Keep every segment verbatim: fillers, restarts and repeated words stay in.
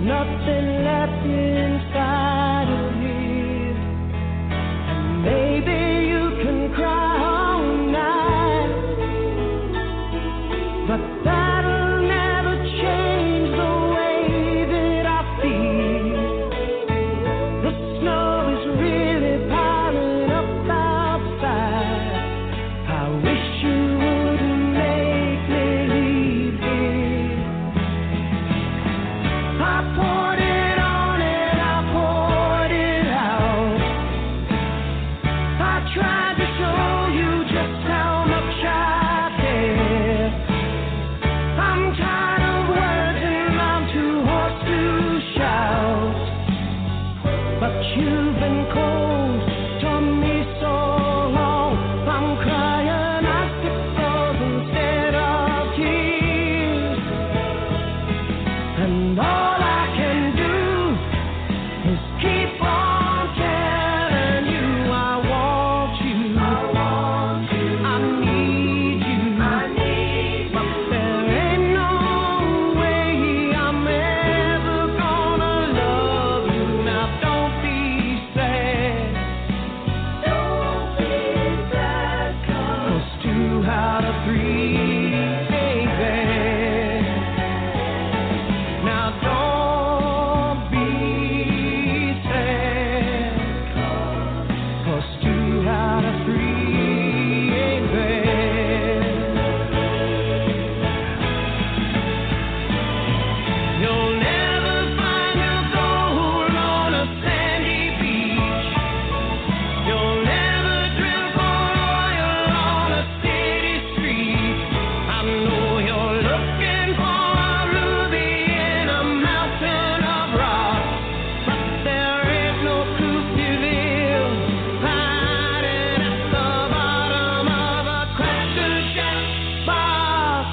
nothing left inside of me. And maybe you can cry all night, but that'll never change the way that I feel. The snow is really piling up outside. I wish you wouldn't make me leave here. I poured it on and I poured it out. I tried to show you just how much I care. I'm tired of words and I'm too hoarse to shout. But you've been cold to me so long. I'm crying icicles instead of tears. And all I can do is keep on telling you I want you. I want you. I need you. I need you. But there ain't no way I'm ever gonna love you. Now don't be sad. Don't be sad, 'cause two out of three, baby. Now don't be sad, 'cause two out of three ain't bad. You'll never find your gold on a sandy beach. You'll never drill for oil on a city street. I know you're looking for a ruby in a mountain of rock, but there ain't no Cruciville hiding at the bottom of a cracker shack box.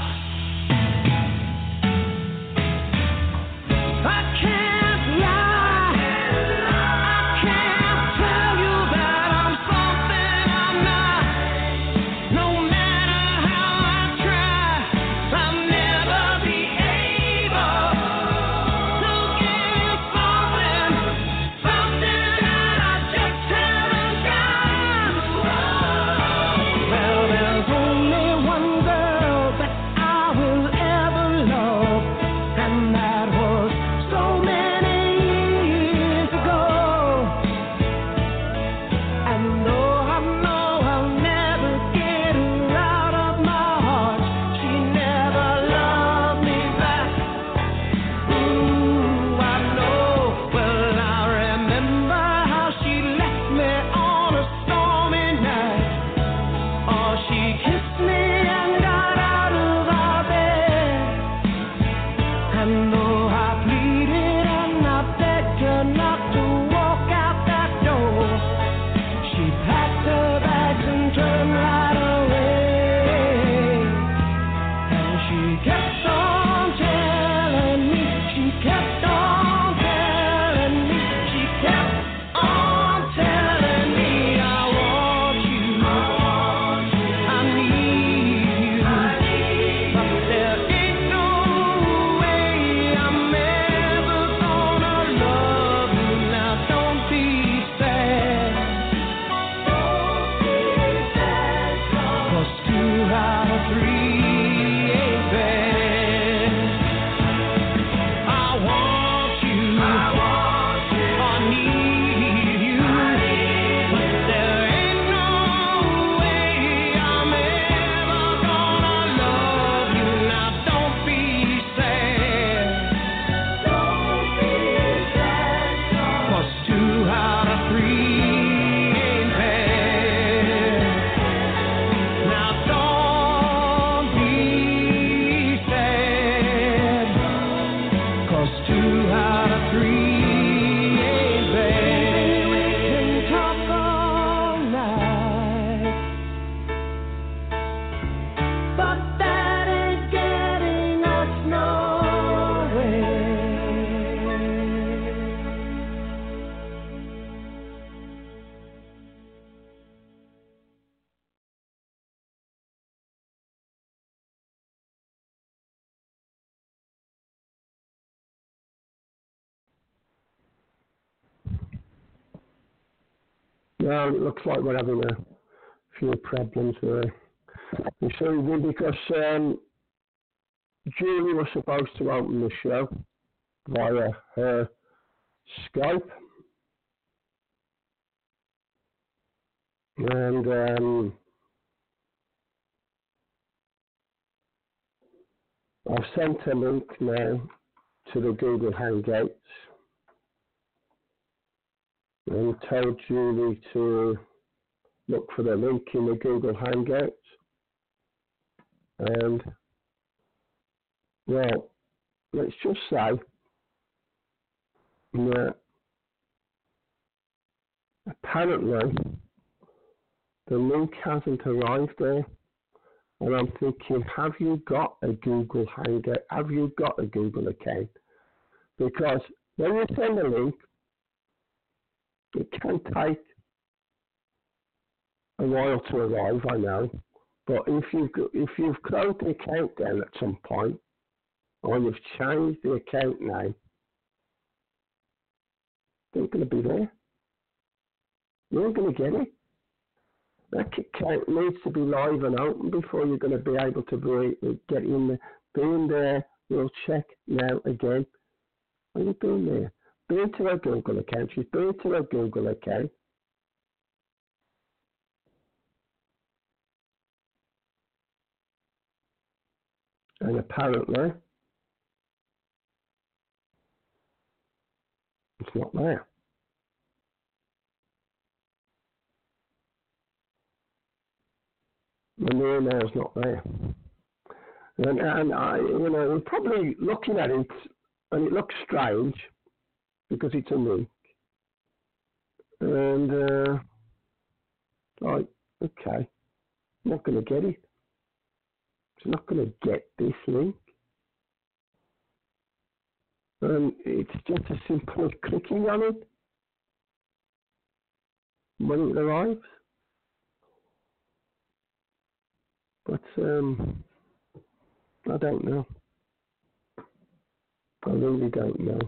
I can't lie. I can't tell you that I'm something I'm not. No matter how I try, I'll never be able to give you something, something that I just haven't got. Well, there's only one girl that I will ever love, and that was so many years ago. And though I know I'll never get her out of my heart, she never loved me back. Ooh, I know. Well, I remember how she left me on a stormy night. Oh, she kissed me and got out of our bed. And though I pleaded and I begged her not to walk out that door, she packed her bags and turned right away. And she kept on telling me, she kept on telling me, she kept on telling me I want you. I want you. I need you. I need you. But there ain't no way I'm Well, it looks like we're having a few problems there. You see, because um, Julie was supposed to open the show via her Skype. And um, I've sent a link now to the Google Hangouts and told Julie to look for the link in the Google Hangouts. And, well, let's just say that apparently the link hasn't arrived there. And I'm thinking, have you got a Google Hangout? Have you got a Google account? Because when you send a link, it can take a while to arrive, I know. But if you've, if you've closed the account down at some point, or you've changed the account name, they're going to be there. You're going to get it. That account needs to be live and open before you're going to be able to be, get in there. Being there, we'll check now again. Are you been there? Been to a Google account. She's been to a Google account. And apparently, it's not there. And the email's not there. And, and I, you know, we're probably looking at it, and it looks strange because it's a link. And, uh, like, okay, I'm not going to get it. It's not going to get this link. And it's just as simple as clicking on it when it arrives. But um, I don't know. I really don't know.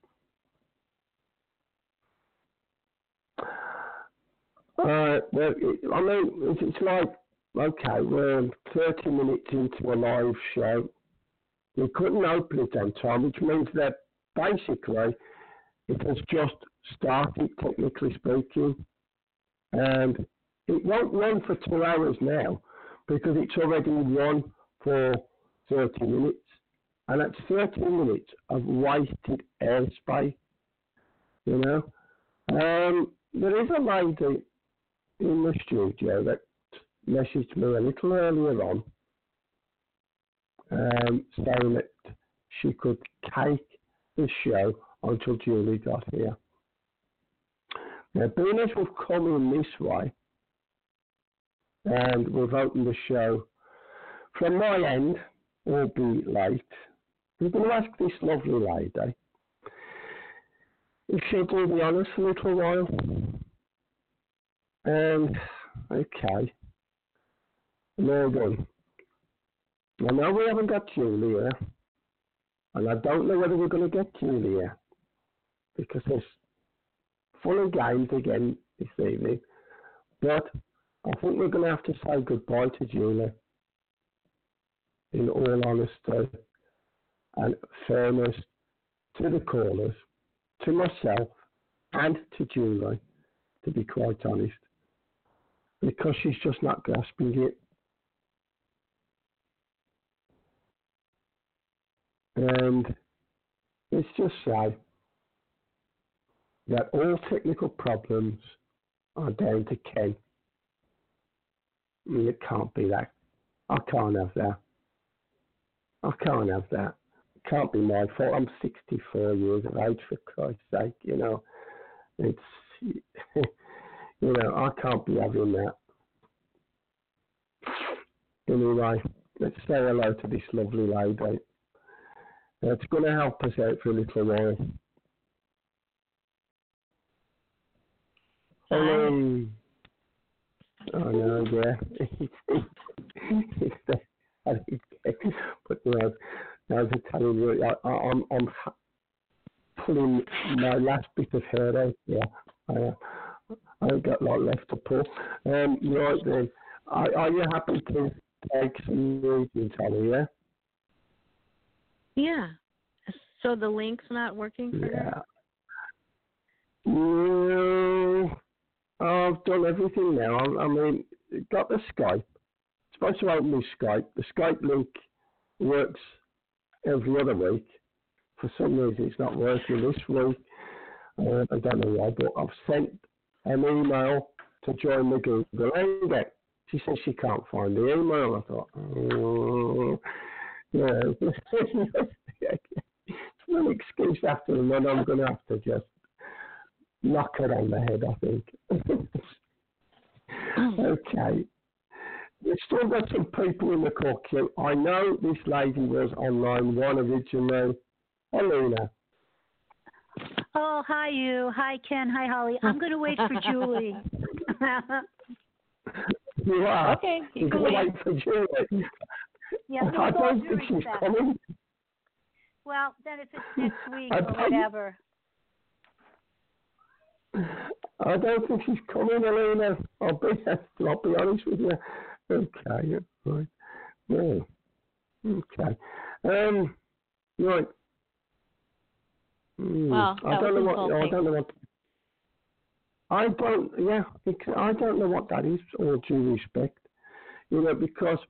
Uh, well, it, I mean, it's, it's like, okay, we're thirty minutes into a live show. We couldn't open it on time, which means that basically it has just started, technically speaking, and it won't run for two hours now, because it's already run for thirty minutes. And that's thirty minutes of wasted airspace, you know. Um, there is a lady in the studio that messaged me a little earlier on, um, saying that she could take the show until Julie got here. Now, being as we've come in this way, and we've opened the show from my end, albeit late, we're going to ask this lovely lady if she'll do the honours for a little while. And, okay, now done. I know we haven't got Julie here, and I don't know whether we're going to get Julie here, because there's full of games again this evening, but I think we're going to have to say goodbye to Julie, in all honesty and fairness to the callers, to myself, and to Julie, to be quite honest, because she's just not grasping it. And let's just say that all technical problems are down to Ken. I mean, it can't be that. I can't have that. I can't have that. It can't be my fault. I'm sixty-four years of age, for Christ's sake. You know, it's, you know, I can't be having that. Anyway, let's say hello to this lovely lady. It's going to help us out for a little while. Hello. Oh no, yeah. It's the, but you know, I was telling you, I, I, I'm, I'm pulling my last bit of hair out. Yeah, I, I ain't got a lot left to pull. Um, right then, are, are you happy to take some readings, Holly? Yeah. Yeah. So the link's not working for her? Yeah. No, I've done everything now. I, I mean, got the Skype. Supposed to open the Skype. The Skype link works every other week. For some reason, it's not working this week. Uh, I don't know why, but I've sent an email to join the Google Hangout. She says she can't find the email. I thought, oh, yeah. It's no excuse after, and then I'm going to have to just knock her on the head, I think. Okay. We've still got some people in the call queue. I know this lady was on line one originally. Helena. Oh, hi, you. Hi, Ken. Hi, Holly. I'm going to wait for Julie. You are? Okay, you You're can going to wait. wait for Julie? Yeah, I with all don't due think she's respect. coming. Well, then if it's next week I or don't- whatever. I don't think she's coming, Helena. I'll be, I'll be honest with you. Okay, right. Yeah. Okay. Um, right. Hmm, Wow, I that don't know was what. I insulting. don't know what. I don't. Yeah, because I don't know what that is. All due respect, you know, because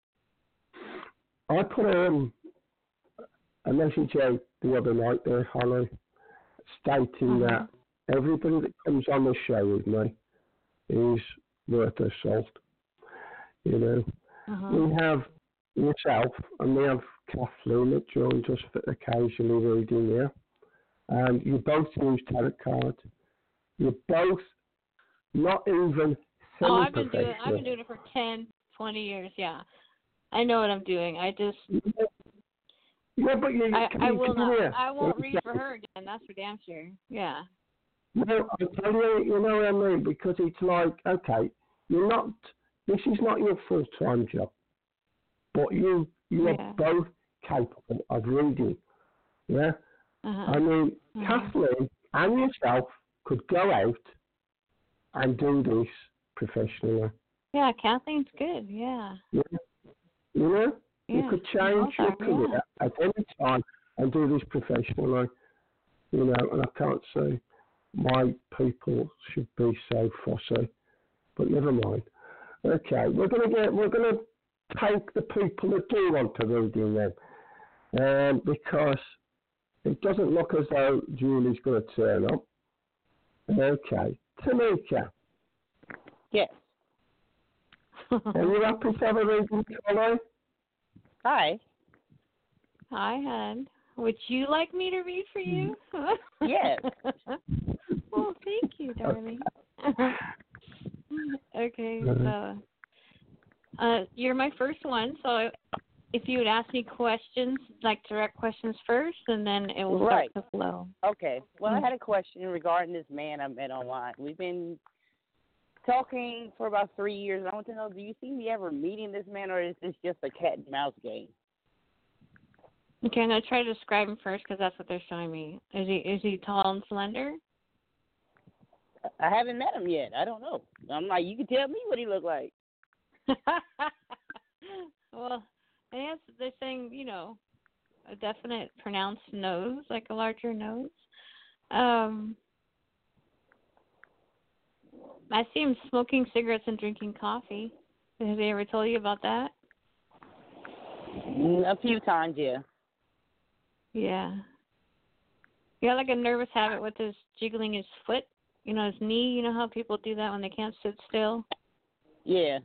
I put um, a message out the other night there, Holly, stating Uh-huh. that everybody that comes on the show with me is worth their salt. You know, Uh-huh. we have yourself and we have Kathleen that joins us for occasionally reading here. And you both use tarot cards. You're both not even Oh, I've been doing semi-professional. I've been doing it for ten, twenty years, yeah. I know what I'm doing. I just Yeah, but you, I, can I you will come not here? I won't read for her again, that's for damn sure. Yeah. No, I tell you, you know what I mean? Because it's like, okay, you're not, this is not your full-time job, but you, you Yeah. are both capable of reading, yeah? Uh-huh. I mean, Uh-huh. Kathleen and yourself could go out and do this professionally. Yeah, Kathleen's good, yeah. Yeah. You know, Yeah. you could change both your are, career yeah. at any time and do this professionally. You know, and I can't see why people should be so fussy. But never mind. Okay, we're gonna get we're gonna take the people that do want to read in them, um, because it doesn't look as though Julie's going to turn up. Okay, Tamika, Yes. are you happy to have a reading, Colin? Hi. Hi, hon. Would you like me to read for you? Yes. Well, thank you, darling. Okay, so uh, you're my first one, so if you would ask me questions, like direct questions first, and then it will Right. start to flow. Okay. Well, I had a question regarding this man I met online. We've been talking for about three years. I want to know, do you see me ever meeting this man, or is this just a cat and mouse game? Okay, I'm gonna try to describe him first because that's what they're showing me. Is he is he tall and slender? I haven't met him yet. I don't know. I'm like, you can tell me what he looked like. Well, I guess they're saying, you know, a definite pronounced nose, like a larger nose. Um, I see him smoking cigarettes and drinking coffee. Has he ever told you about that? Mm, A few times, yeah. Yeah. He got like a nervous habit with his jiggling his foot, you know, his knee. You know how people do that when they can't sit still? Yeah.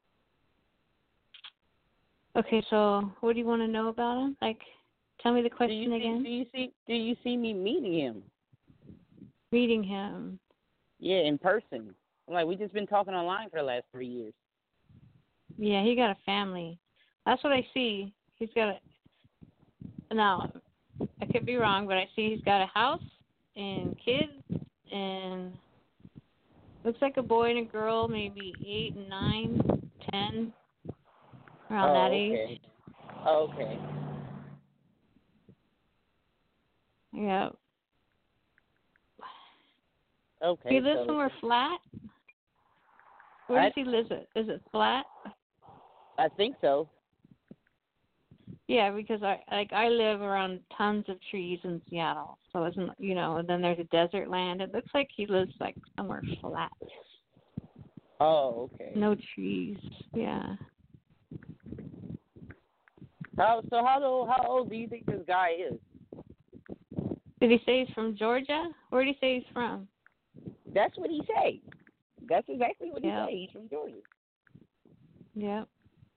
Okay, so what do you want to know about him? Like, tell me the Do question you see, again. do you see do you see me meeting him? Meeting him. Yeah, in person. Like, we just been talking online for the last three years. Yeah, he got a family. That's what I see. He's got a. Now, I could be wrong, but I see he's got a house and kids and looks like a boy and a girl, maybe eight and nine, ten, around oh, that okay. age. Okay. Yeah. Okay. He lives so, somewhere flat. Where I- does he live? It is it flat? I think so. Yeah, because I like I live around tons of trees in Seattle, so it's not, you know. And then there's a desert land. It looks like he lives like somewhere flat. Oh, okay. No trees. Yeah. How so? How old? How old do you think this guy is? Did he say he's from Georgia? Where did he say he's from? That's what he said. That's exactly what he Yep. said. He's from Georgia. Yep.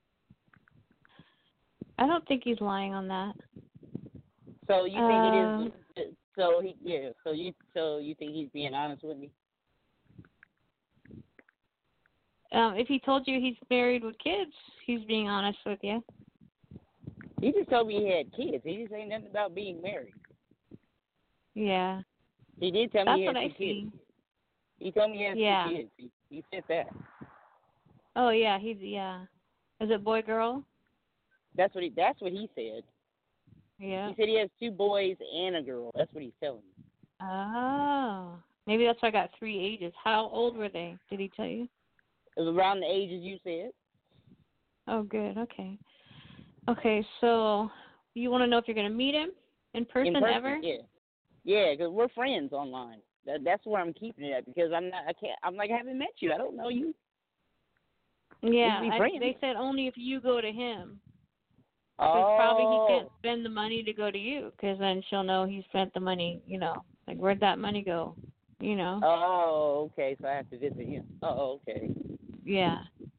I don't think he's lying on that. So you think Um, it is? So he, yeah. So you, so you think he's being honest with me? Um, if he told you he's married with kids, he's being honest with you. He just told me he had kids. He didn't say nothing about being married. Yeah. He did tell me That's he had what two I kids. see. He told me he had Yeah. two kids. He, he said that. Oh yeah, he's yeah. Is it boy girl? That's what he. That's what he said. Yeah. He said he has two boys and a girl. That's what he's telling me. Oh. Maybe that's why I got three ages. How old were they? Did he tell you? It was around the ages you said. Oh, good. Okay. Okay, so you want to know if you're going to meet him in person, In person, ever? yeah, yeah, because we're friends online. That, that's where I'm keeping it at because I'm not. I can't. I'm like I haven't met you. I don't know you. Yeah, We be I, friends. they said only if you go to him. Oh. Because probably he can't spend the money to go to you, because then she'll know he spent the money, you know. Like, where'd that money go? You know? Oh, okay. So I have to visit him. Oh, okay. Yeah.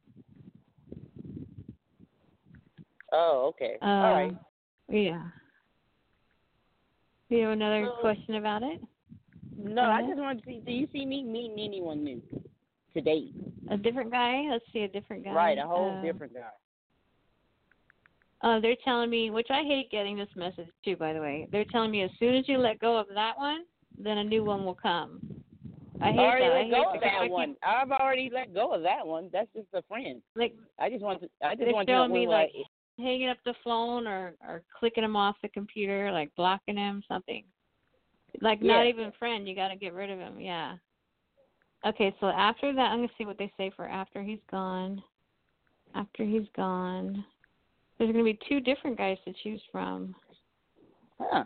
Oh, okay. Um, All right. Yeah. Do you have another So- question about it? No, I Okay. just wanted to see. Do you see me meeting anyone new to date? A different guy? Let's see, a different guy. Right, a whole Uh, different guy. Uh, they're telling me, which I hate getting this message too, by the way. They're telling me as soon as you let go of that one, then a new one will come. I hate I already that. I let hate go of because I that keep- one. I've already let go of that one. That's just a friend. Like, I just want to. I just they're want to know showing me when like I, hanging up the phone or or clicking him off the computer, like blocking him, something. Like not Yeah. even friend. You got to get rid of him. Yeah. Okay, so after that, I'm gonna see what they say for after he's gone. After he's gone, there's gonna be two different guys to choose from. Huh.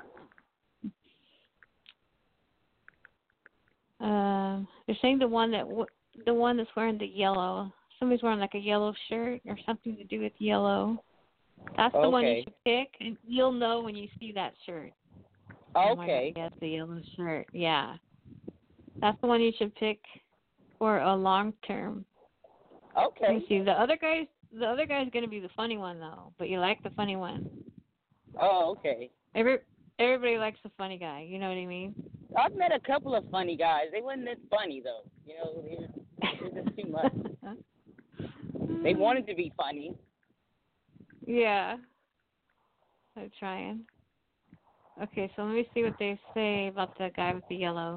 Um, they're saying the one that w- the one that's wearing the yellow. Somebody's wearing like a yellow shirt or something to do with yellow. That's the one you Okay. should pick, and you'll know when you see that shirt. Oh my Okay. God, yes, the yellow shirt. Yeah, that's the one you should pick for a long term. Let Okay. me see. The other guy's the other guy's gonna be the funny one though, but you like the funny one. Oh, okay. Every everybody likes the funny guy. You know what I mean? I've met a couple of funny guys. They wasn't that funny though. You know, they were just too much. They wanted to be funny. Yeah. I'm trying. Okay, so let me see what they say about the guy with the yellow.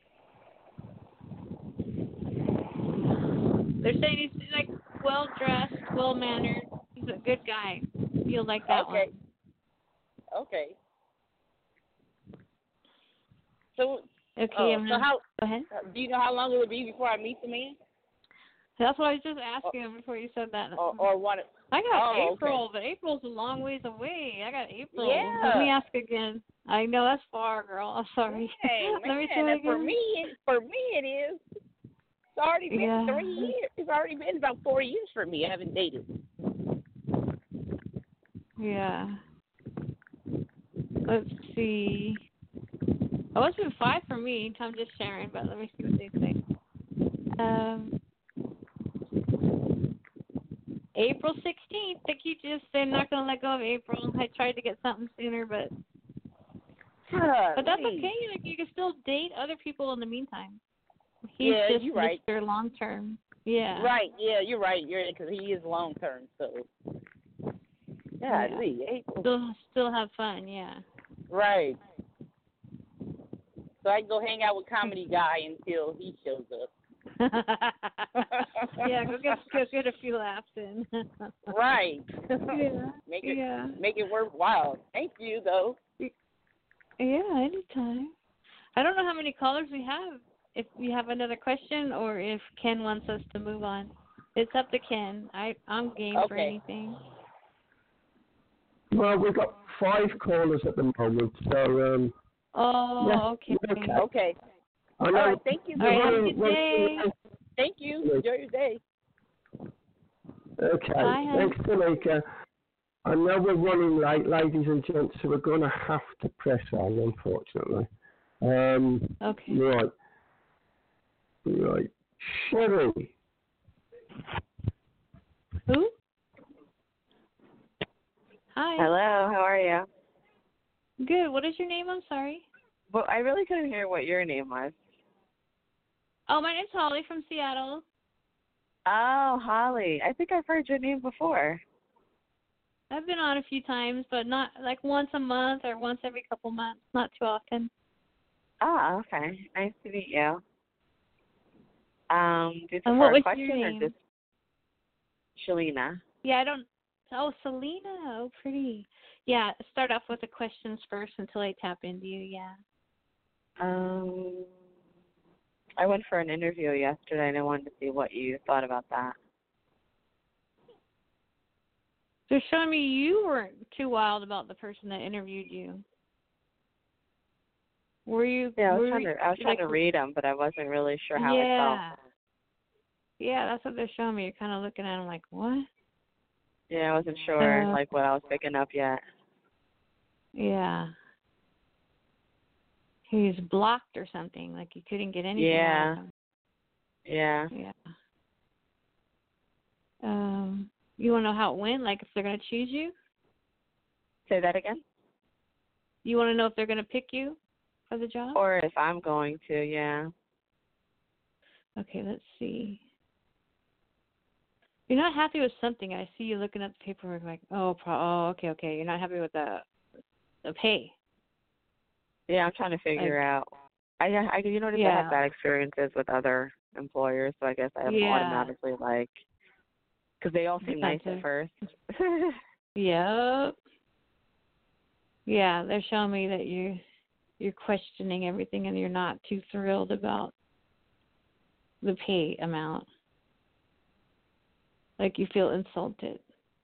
They're saying he's like well dressed, well mannered. He's a good guy. You'll like that Okay. one. Okay. So, Okay, oh, I'm so gonna how go ahead. do you know how long it would be before I meet the man, That's what I was just asking him before you said that. or or what? I got Oh, April, but April's a long ways away. I got April. Yeah. Let me ask again. I know that's far, girl. I'm sorry. Hey, Let me man, try and for again. me, it, for me it is. It's already been Yeah. three years. It's already been about four years for me. I haven't dated. Yeah. Let's see. Oh, it's been five for me. I'm just sharing, but let me see what they say. Um, April sixteenth. They keep just they're not gonna let go of April. I tried to get something sooner, but but that's Golly. okay. Like you can still date other people in the meantime. He's Yeah, just you're right. Mister Long Term. Yeah. Right. Yeah, you're right. You're because he is long term. So. Yeah. Golly, April. Still still have fun. Yeah. Right. So I can go hang out with comedy guy until he shows up. Yeah, go get go get a few laughs in. Right. Yeah. Make it Yeah. make it worthwhile. Thank you though. Yeah, anytime. I don't know how many callers we have. if you have another question or if Ken wants us to move on. It's up to Ken. I I'm game for Okay. anything. Well, we've got five callers at the moment, so um, Oh, yeah, okay. okay. Okay. I All know. right. Thank you. All right, have a running- good day. Thank you. Yeah. Enjoy your day. Okay, Bye, hon. thanks, Tanika. I know we're running late, ladies and gents, so we're going to have to press on, unfortunately. Um, Okay. right. Right. Sherry. Who? Hi. Hello, how are you? Good. What is your name? I'm sorry. Well, I really couldn't hear what your name was. Oh, my name's Holly from Seattle. Oh, Holly. I think I've heard your name before. I've been on a few times, but not like once a month or once every couple months. Not too often. Oh, okay. Nice to meet you. Um, do you And prefer what a was question your or name? just Shalina? Yeah, I don't. Oh, Selena. Oh, pretty. Yeah, start off with the questions first until I tap into you. Yeah. Um, I went for an interview yesterday, and I wanted to see what you thought about that. So showing me you weren't too wild about the person that interviewed you. Were you? Yeah, I was were trying you, to I was trying like, to read them, but I wasn't really sure how yeah. I felt. Yeah, that's what they're showing me. You're kind of looking at them like, what? Yeah, I wasn't sure Uh, like what I was picking up yet. Yeah. He's blocked or something. Like you couldn't get anything out Yeah. of him. Yeah. Yeah. Um, you want to know how it went? Like if they're going to choose you? Say that again? You want to know if they're going to pick you for the job? Or if I'm going to, yeah. Okay, let's see. You're not happy with something. I see you looking at the paperwork like, oh, pro- oh, okay, okay. You're not happy with the the pay. Yeah, I'm trying to figure Like, out. I, I, you notice I yeah. have bad experiences with other employers, so I guess I'm Yeah. automatically like, because they all seem nice at Defensive. first. Yep. Yeah, they're showing me that you you're questioning everything and you're not too thrilled about the pay amount. Like you feel insulted.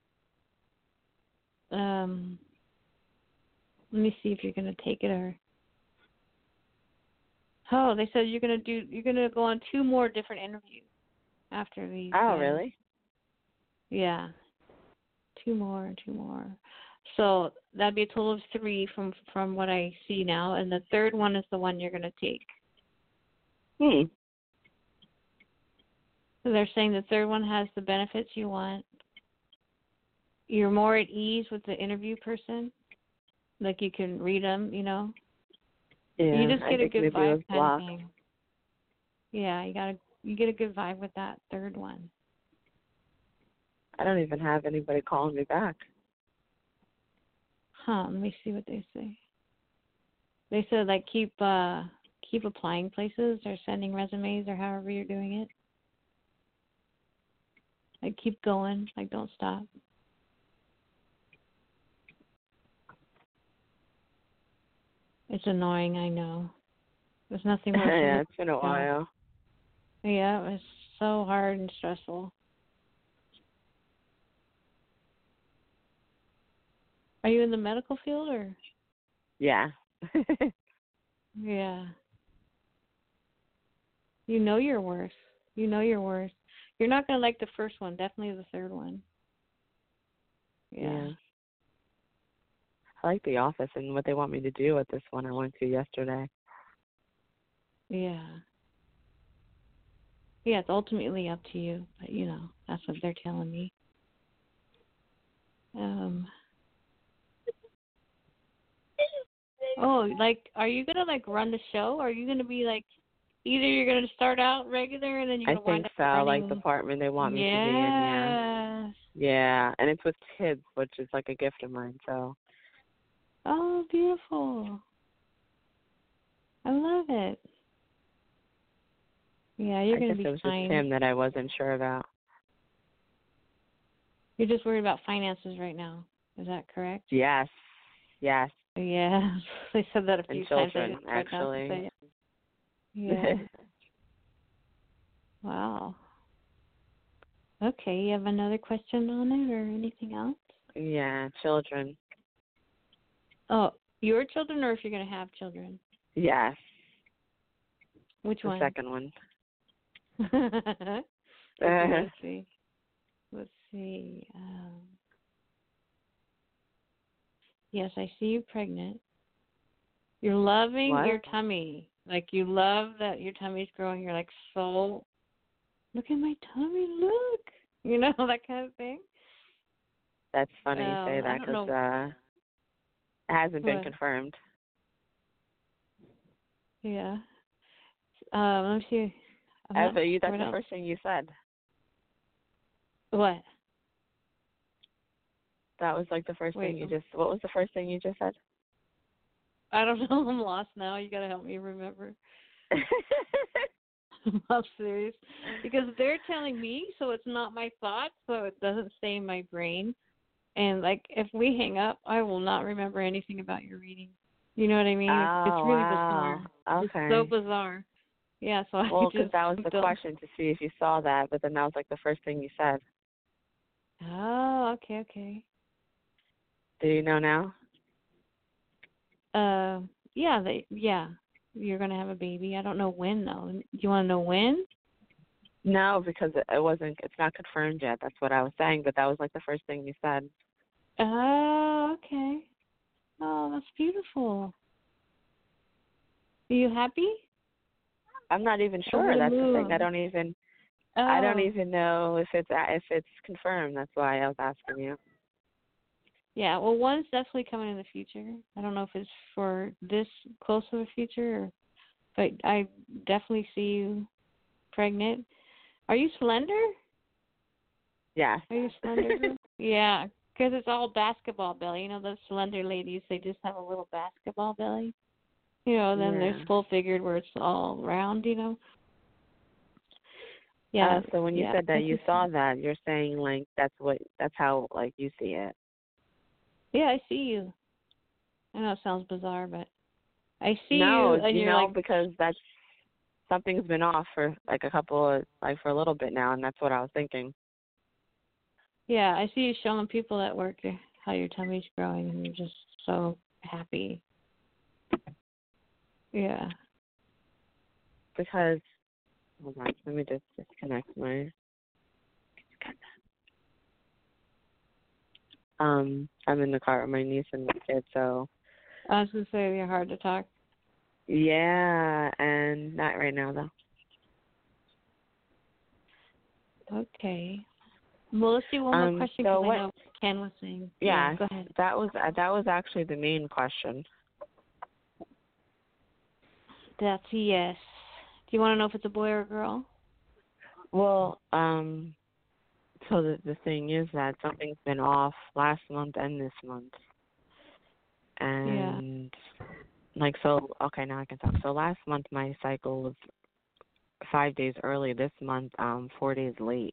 Um, let me see if you're gonna take it or. Oh, they said you're gonna do. You're gonna go on two more different interviews after these. Oh, uh, really? Yeah. Two more, two more. So that'd be a total of three from from what I see now, and the third one is the one you're gonna take. Hmm. So they're saying the third one has the benefits you want. You're more at ease with the interview person. Like you can read them, you know. Yeah, You just I get a think good maybe it vibe was kind blocked. of thing. Yeah, you gotta you get a good vibe with that third one. I don't even have anybody calling me back. Huh, let me see what they say. They said like keep uh keep applying places or sending resumes or however you're doing it. Like keep going, like don't stop. It's annoying, I know. There's nothing worse than Yeah, it's been a no. while. Yeah, it was so hard and stressful. Are you in the medical field or? Yeah. Yeah. You know your worth. You know your worth. You're not going to like the first one, definitely the third one. Yeah. Yeah. I like the office and what they want me to do at this one I went to yesterday. Yeah. Yeah, it's ultimately up to you, but you know, that's what they're telling me. Um Oh, like are you going to like run the show or are you going to be like either you're going to start out regular and then you're I going to wind think up so, running... like the department they want me yes. to be in, yeah. Yeah, and it's with kids, which is like a gift of mine, so. Oh, beautiful. I love it. Yeah, you're I going guess to be it was fine. just him that I wasn't sure about. You're just worried about finances right now. Is that correct? Yes, yes. Yeah. They said that a few And times. I children, just tried not to actually. say it. Yeah. Wow. Okay, you have another question on it or anything else? Yeah, children. Oh, your children or if you're going to have children? Yes. Which the one? The second one. Okay, uh, let's see. Let's see. Um, yes, I see you pregnant. You're loving what? your tummy. Like, you love that your tummy's growing. You're like, so, look at my tummy, look. You know, that kind of thing. That's funny um, you say that because uh, it hasn't been what? confirmed. Yeah. Um, let me see. Uh, but you, that's what the else? first thing you said. What? That was like the first Wait, thing you just, what was the first thing you just said? I don't know. I'm lost now. You got to help me remember. I'm serious. Because they're telling me, so it's not my thoughts, so it doesn't stay in my brain. And, like, if we hang up, I will not remember anything about your reading. You know what I mean? Oh, it's, it's really wow. bizarre. Okay. It's so bizarre. Yeah, so I Well, just... because that was the don't... question to see if you saw that, but then that was like the first thing you said. Oh, okay, okay. Do you know now? Uh, yeah, they, yeah. You're going to have a baby. I don't know when, though. Do you want to know when? No, because it, it wasn't, it's not confirmed yet. That's what I was saying, but that was like the first thing you said. Oh, okay. Oh, that's beautiful. Are you happy? I'm not even Over sure. the That's the thing. moon. I don't even, Oh. I don't even know if it's if it's confirmed. That's why I was asking you. Yeah, well, one's definitely coming in the future. I don't know if it's for this close of a future, or, but I definitely see you pregnant. Are you slender? Yeah. Are you slender? Yeah, because it's all basketball belly. You know, those slender ladies, they just have a little basketball belly. You know, then yeah. there's full-figured where it's all round, you know. Yeah. Uh, so when you yeah, said that you saw that, you're saying, like, that's what, that's how, like, you see it. Yeah, I see you. I know it sounds bizarre, but I see no, you, and you you're know, like, because that's, something's been off for, like, a couple of, like, for a little bit now, and that's what I was thinking. yeah, I see you showing people at work how your tummy's growing, and you're just so happy. Yeah. Because, hold on, let me just disconnect my, um, I'm in the car with my niece and my kid, so. I was going to say you're hard to talk. Yeah, and not right now, though. Okay. Well, let's do one Um, more question so because what, I know Ken was saying. Yeah, yeah, go ahead. that was uh, that was actually the main question. That's a yes. Do you want to know if it's a boy or a girl? Well, um, so the the thing is that something's been off last month and this month, and yeah. like so. Okay, now I can talk. So last month my cycle was five days early. This month, um, four days late,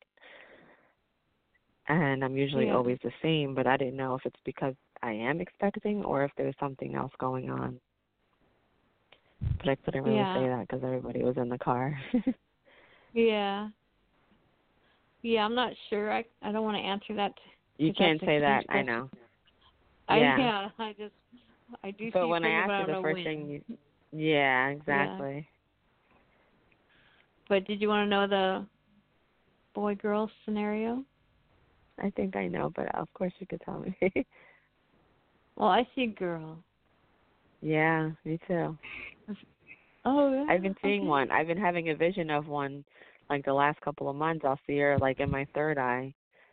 and I'm usually yeah. always the same. But I didn't know if it's because I am expecting or if there's something else going on. But I couldn't really yeah. say that because everybody was in the car. yeah. Yeah, I'm not sure. I I don't want to answer that. You can't say that. I know. I, yeah. yeah. I just I do. But see when I asked but you I the don't first know thing, when. you, yeah, exactly. Yeah. But did you want to know the boy-girl scenario? I think I know, but of course you could tell me. Well, I see a girl. Yeah, me too. Oh, yeah. I've been seeing okay. one. I've been having a vision of one, like the last couple of months. I'll see her like in my third eye.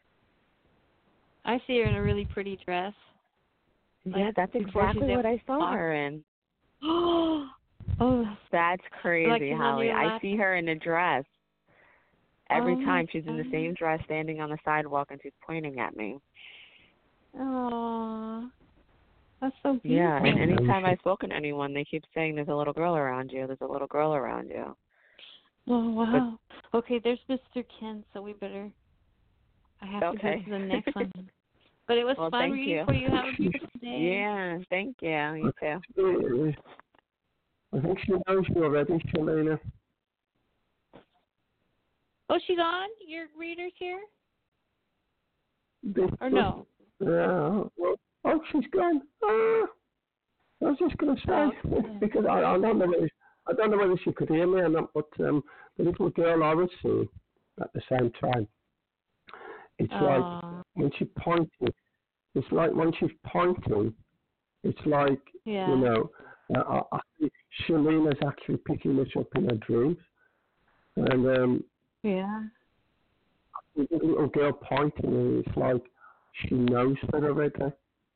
I see her in a really pretty dress. Yeah, like, that's exactly what I saw walk. her in. oh, that's crazy, like Holly. I see her in a dress. Every oh time she's in the same dress, standing on the sidewalk, and she's pointing at me. Oh, that's so beautiful. Yeah, and anytime I've spoken to anyone, they keep saying there's a little girl around you. There's a little girl around you. Oh, wow. But, okay, there's Mister Ken, so we better, I have okay. to go to the next one. But it was well, fun reading you. for you. Have a beautiful day. Yeah, thank you. You too. I think she knows you already, Shalina. Oh, she's on your readers here? This Or was, no? uh, well, oh, she's gone. Ah, I was just going to say, Oh, okay. because I, I don't know whether, I don't know whether she could hear me or not, but um, the little girl I was seeing at the same time, it's like Oh, when she pointed, it's like when she's pointing, it's like, yeah. you know, uh, I, I, Shalina's actually picking this up in her dreams. And um, Yeah. the little girl pointing, and it's like she knows her already.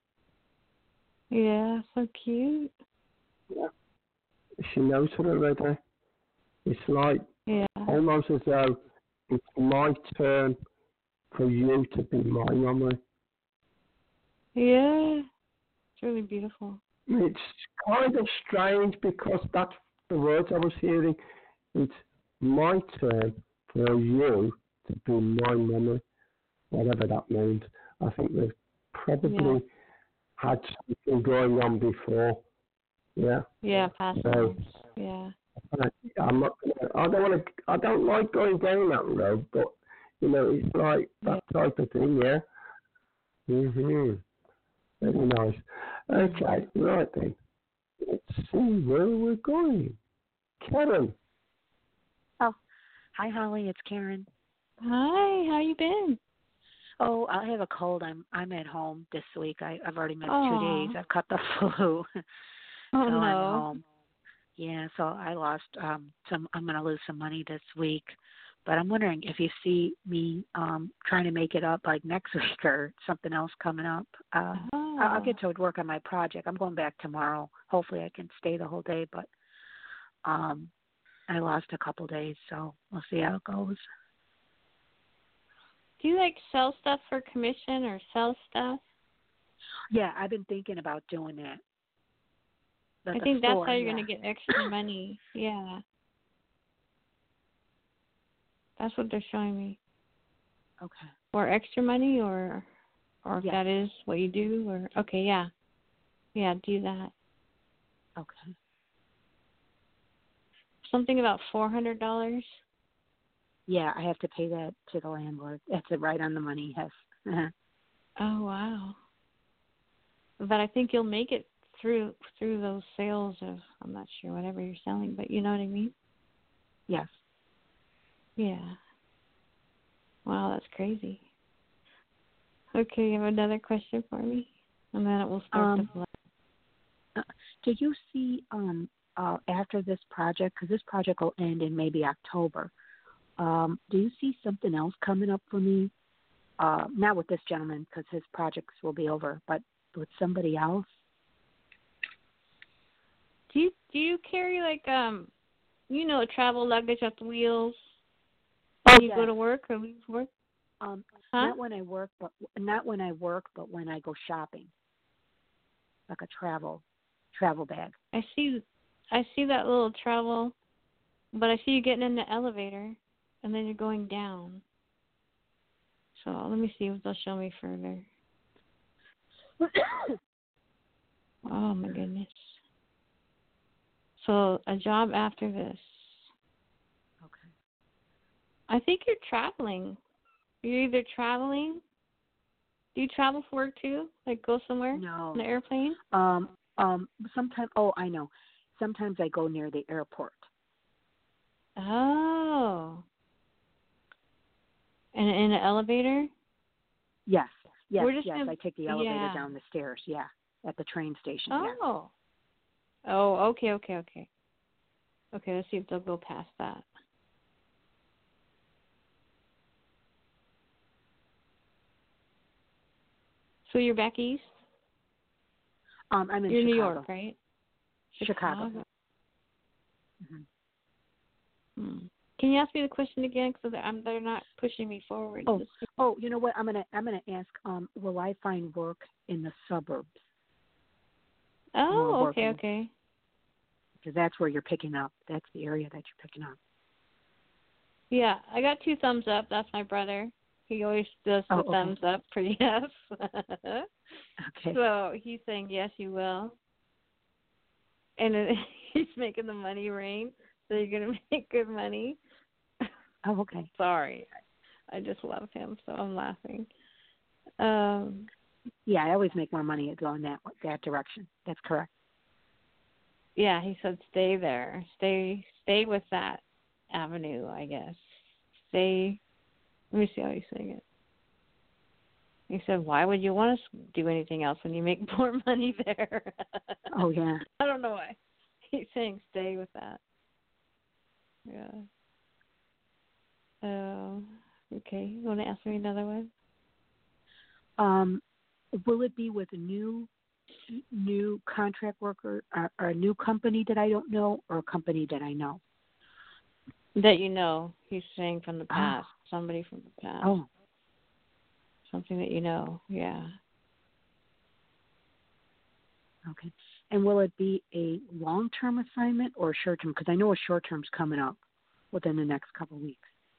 Yeah, so cute. Yeah. She knows her already. It's like Yeah. almost as though it's my turn for you to be my mummy. Yeah. It's really beautiful. It's kind of strange because that's the words I was hearing. It's my turn for you to be my mummy, whatever that means. I think they've probably Yeah. had something going on before. Yeah. Yeah, past So lives. Yeah. I, I'm not. Gonna, I don't want to. I don't like going down that road, but you know, it's like that type of thing. Yeah. Mhm. Very nice. Okay. Right then. Let's see where we're going. Karen. Oh, hi, Holly. It's Karen. Hi, how you been? Oh, I have a cold. I'm I'm at home this week. I, I've already missed Aw. two days. I've caught the flu, so Oh no. I'm home. Yeah, so I lost um some. I'm going to lose some money this week, but I'm wondering if you see me um trying to make it up like next week or something else coming up. Uh, Oh. I'll get to work on my project. I'm going back tomorrow. Hopefully, I can stay the whole day, but um, I lost a couple days, so we'll see how it goes. Do you like sell stuff for commission or sell stuff? Yeah, I've been thinking about doing that. Like I a think that's store, how you're yeah. going to get extra money. Yeah. That's what they're showing me. Okay. Or extra money, or or if Yeah. that is what you do, or okay, yeah. Yeah, do that. Okay. Something about four hundred dollars. Yeah, I have to pay that to the landlord. That's it, right on the money, yes. Oh wow. But I think you'll make it through through those sales of, I'm not sure, whatever you're selling, but you know what I mean? Yes. Yeah. Wow, that's crazy. Okay, you have another question for me? And then it will start Um, the flow. Uh, do you see um uh after this project, because this project will end in maybe October, um, do you see something else coming up for me? Uh, not with this gentleman, because his projects will be over, but with somebody else? Do you do you carry like um you know, travel luggage at the wheels when you yes. go to work or leave work? Um, Huh? not when I work, but not when I work, but when I go shopping, like a travel travel bag. I see I see that little travel, but I see you getting in the elevator and then you're going down. So let me see if they'll show me further. Oh my goodness. So a job after this. Okay. I think you're traveling. You're either traveling. Do you travel for work too? Like go somewhere? No. On the airplane? Um. Um. Sometimes. Oh, I know. Sometimes I go near the airport. Oh. And in an elevator? Yes. Yes. We're just yes. gonna- I take the elevator yeah. down the stairs. Yeah. At the train station. Oh. Yeah. Oh, okay, okay, okay. Okay, let's see if they'll go past that. So you're back east? Um. I'm in You're in Chicago. New York, right? Chicago. Chicago. hmm Hmm. Can you ask me the question again? Because I'm, they're not pushing me forward. Oh. Oh. You know what? I'm gonna. I'm gonna ask. Um. Will I find work in the suburbs? Oh, more okay, working. okay. Because that's where you're picking up. That's the area that you're picking up. Yeah, I got two thumbs up. That's my brother. He always does the Oh, okay. thumbs up for yes. Okay. So he's saying yes, you will. And it, he's making the money rain, so you're gonna make good money. Oh, okay. Sorry. I just love him, so I'm laughing. Um, Yeah, I always make more money going that that direction. That's correct. yeah, he said stay there. Stay stay with that avenue, I guess. Stay. Let me see how he's saying it. He said, why would you want to do anything else when you make more money there? Oh, yeah. I don't know why. He's saying stay with that. Yeah. Uh, okay. You want to ask me another one? Um, will it be with a new new contract worker or, or a new company that I don't know or a company that I know? That you know. He's saying from the Oh. past. Somebody from the past. Oh, Something that you know. Yeah. okay. And will it be a long-term assignment or a short-term? Because I know a short-term's coming up within the next couple of weeks.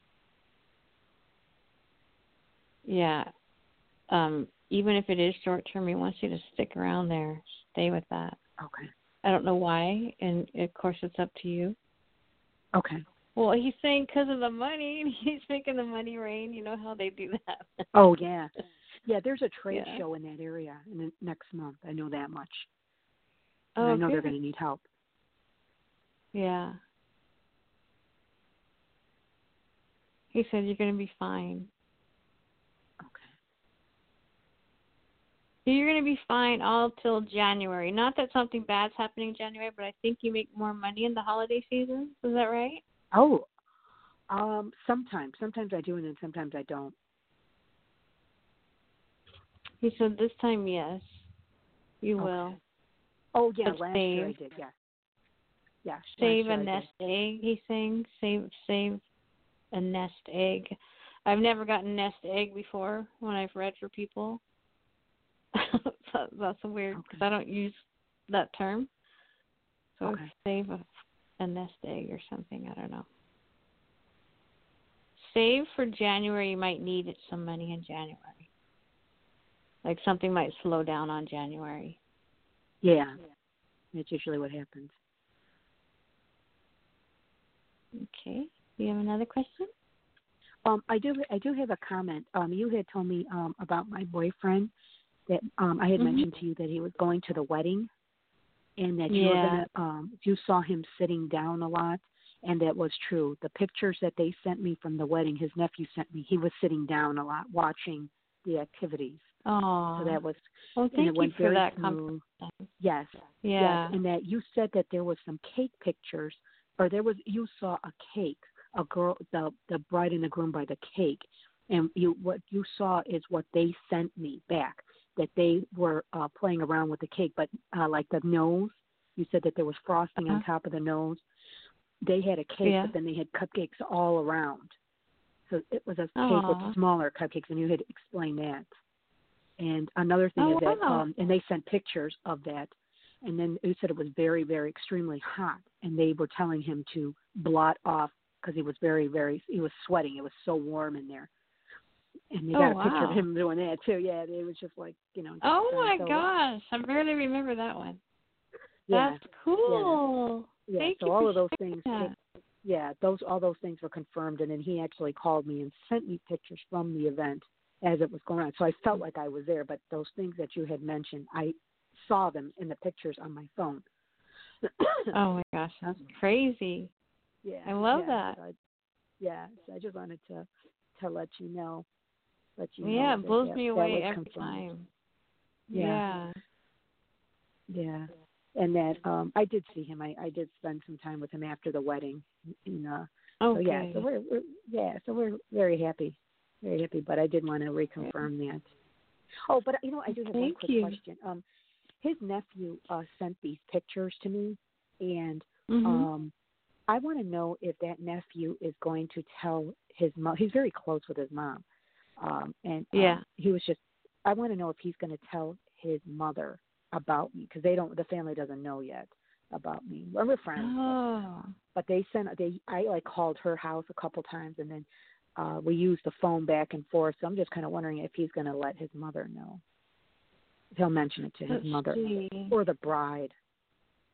Yeah. Um, even if it is short term, he wants you to stick around there. Stay with that. Okay. I don't know why, and of course it's up to you. Okay. Well, he's saying because of the money, and he's making the money rain. You know how they do that. Oh, yeah. Yeah, there's a trade Yeah. show in that area in the next month. I know that much. And Oh, I know good. they're going to need help. Yeah. He said you're going to be fine. Okay. You're going to be fine all till January. Not that something bad's happening in January, but I think you make more money in the holiday season. Is that right? Oh, um, sometimes. Sometimes I do, and then sometimes I don't. He said this time, yes, you Okay. will. Oh, yeah, But last save. year I did, yeah. Yeah, Save last a year I nest egg, he's saying. Save save a nest egg. I've never gotten nest egg before when I've read for people. So that's a weird, because Okay. I don't use that term. So Okay. save a, a nest egg or something. I don't know. Save for January. You might need some money in January. Like something might slow down on January. Yeah, that's usually what happens. Okay. Do you have another question? Um, I do. I do have a comment. Um, you had told me um about my boyfriend that um I had Mhm. mentioned to you that he was going to the wedding, and that you were Yeah. gonna um you saw him sitting down a lot, and that was true. The pictures that they sent me from the wedding, his nephew sent me, he was sitting down a lot watching the activities. Oh. So that was, Well, and thank it you went for very that smooth. compliment. Yes. Yeah. Yes, and that you said that there was some cake pictures, or there was you saw a cake, a girl, the the bride and the groom by the cake, and you what you saw is what they sent me back, that they were uh, playing around with the cake, but uh, like the nose, you said that there was frosting Uh-huh. on top of the nose. They had a cake, Yeah. but then they had cupcakes all around. So it was a cake Aw. with smaller cupcakes, and you had explained that. And another thing Oh, is that, wow. um, and they sent pictures of that, and then you said it was very, very extremely hot, and they were telling him to blot off because he was very, very, he was sweating. It was so warm in there. And they Oh, got a picture of wow. him doing that too. Yeah, it was just like, you know. Just, Oh uh, my so, gosh, I barely remember that one. Yeah, That's cool. yeah. Thank So you all for of those sharing things, that. it, yeah, those all those things were confirmed, and then he actually called me and sent me pictures from the event as it was going on. So I felt like I was there, but those things that you had mentioned, I saw them in the pictures on my phone. Oh my gosh, that's crazy. Yeah, I love yeah, that. So I, yeah, so I just wanted to to let you know, let you know. Yeah, it that blows that, me that away was every confirmed. time. Yeah. Yeah. Yeah, and that um, I did see him. I, I did spend some time with him after the wedding. And, uh, Okay. So yeah, so we're, we're yeah, so we're very happy, very happy. But I did want to reconfirm that. Oh, but you know, I do have one Thank quick you. question. Um, his nephew uh, sent these pictures to me, and Mhm. um, I want to know if that nephew is going to tell his mom. He's very close with his mom, um, and um, Yeah. he was just. I want to know if he's going to tell his mother about me, because they don't. The family doesn't know yet about me. Well, we're friends, Oh. but, but they sent. They I like called her house a couple times, and then uh, we used the phone back and forth. So I'm just kind of wondering if he's going to let his mother know. He'll mention it to his Let's mother see. or the bride.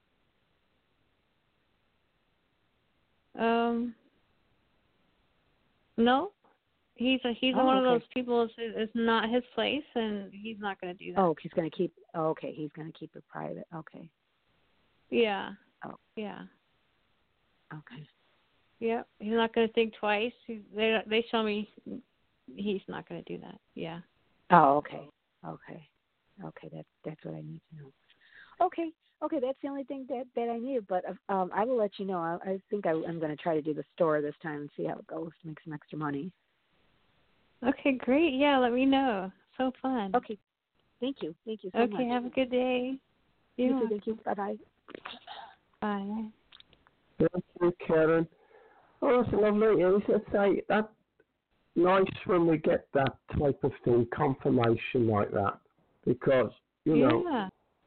Um. No, he's a, he's Oh, one of okay. those people. It's, it's not his place, and he's not going to do that. Oh, he's going to keep. Oh, okay, he's going to keep it private. Okay. Yeah. Oh. Yeah. Okay. Yep. He's not going to think twice. He, they they show me he's not going to do that. Yeah. Oh, okay. Okay. Okay. That's that's what I need to know. Okay. Okay. That's the only thing that that I need. But um, I will let you know. I, I think I, I'm going to try to do the store this time and see how it goes to make some extra money. Okay. Great. Yeah. Let me know. So fun. Okay. Thank you. Thank you so okay. much. Have a good day. You too. Thank you. Bye bye. Bye. Thank you, Karen. Oh, that's lovely. As I say, that's nice when we get that type of thing, confirmation like that, because you yeah. know,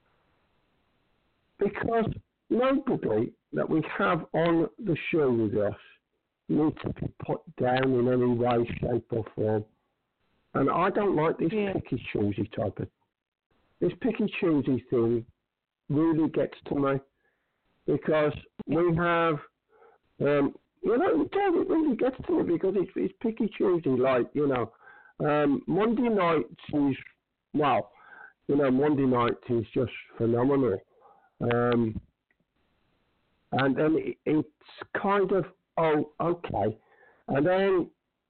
because nobody that we have on the show with us needs to be put down in any way, shape, or form. And I don't like this yeah. picky choosy type of this picky choosy thing. Really gets to me because we have. Um, You know, it really gets to me because it's, it's picky choosy. Like, you know, um, Monday night is, well, you know, Monday night is just phenomenal. Um, and then it, it's kind of, oh, okay. And then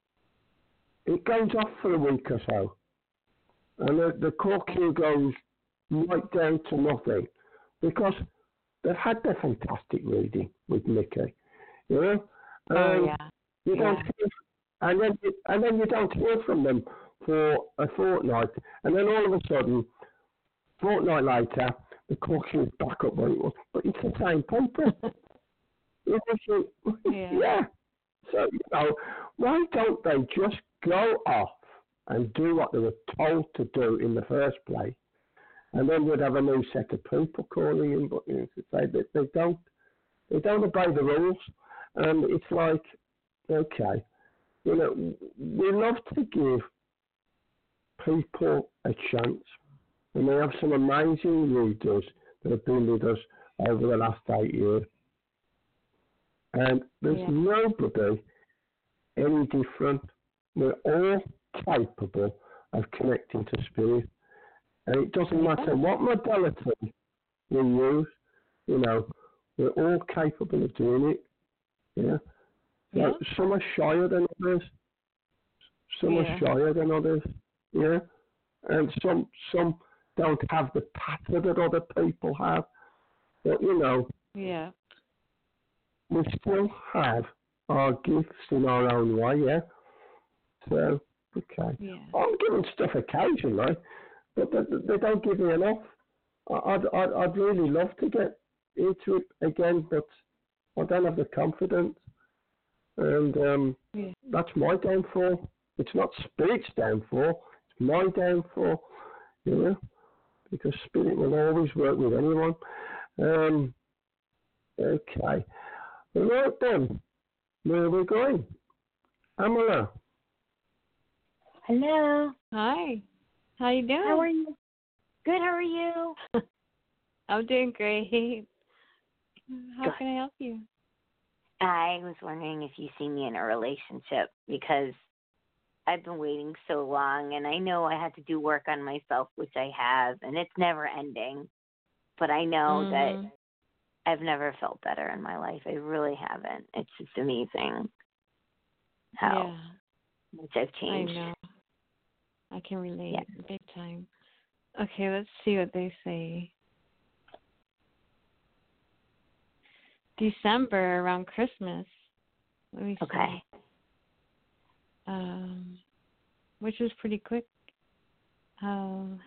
it goes off for a week or so. And the, the corking goes right down to nothing because they've had their fantastic reading with Mickey, you know? Um, oh yeah. You don't yeah. hear, and then you, and then you don't hear from them for a fortnight, and then all of a sudden, fortnight later, the corking is back up where it was, but it's the same paper. You know, yeah. yeah. So you know, why don't they just go off and do what they were told to do in the first place, and then we'd have a new set of people calling in, but you know, to say that they don't, they don't obey the rules. And it's like, okay, you know, we love to give people a chance. And we have some amazing readers that have been with us over the last eight years. And there's yeah. nobody any different. We're all capable of connecting to spirit. And it doesn't yeah. matter what modality we use, you know, we're all capable of doing it. Yeah. So yeah. some are shyer than others. Some yeah. are shyer than others. Yeah. And some some don't have the pattern that other people have. But you know, yeah. we still have our gifts in our own way, yeah. So okay. Yeah. I'm giving stuff occasionally, but they, they don't give me enough. I'd, I'd I'd really love to get into it again, but I don't have the confidence, and um, yeah. that's my downfall. It's not Spirit's downfall, it's my downfall, you know, because Spirit will always work with anyone. Um, okay. Right then, where are we going? Amala. Hello. Hi. How you doing? How are you? Good. How are you? I'm doing great. How Good. can I help you? I was wondering if you see me in a relationship because I've been waiting so long, and I know I had to do work on myself, which I have, and it's never ending. But I know mm-hmm. that I've never felt better in my life. I really haven't. It's just amazing how yeah. much I've changed. I know. I can relate Yeah. big time. Okay, let's see what they say. December, around Christmas. Let me see. Okay. Um, which was pretty quick. Um,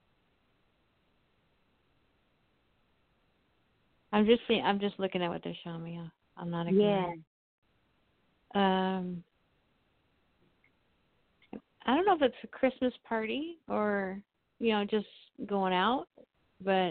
I'm just seeing, I'm just looking at what they're showing me. I'm not ignoring. Yeah. Um, I don't know if it's a Christmas party or, you know, just going out, but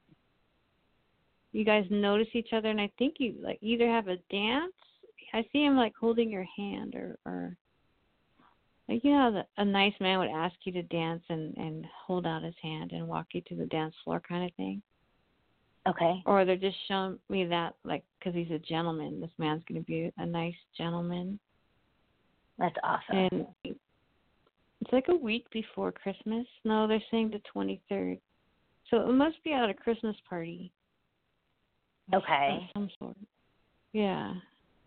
you guys notice each other, and I think you like either have a dance. I see him like holding your hand, or, or like, you know, the, a nice man would ask you to dance and, and hold out his hand and walk you to the dance floor kind of thing. Okay. Or they're just showing me that, like, because he's a gentleman. This man's going to be a nice gentleman. That's awesome. And it's like a week before Christmas. No, they're saying the twenty-third. So it must be at a Christmas party. Okay. Of some sort. Yeah.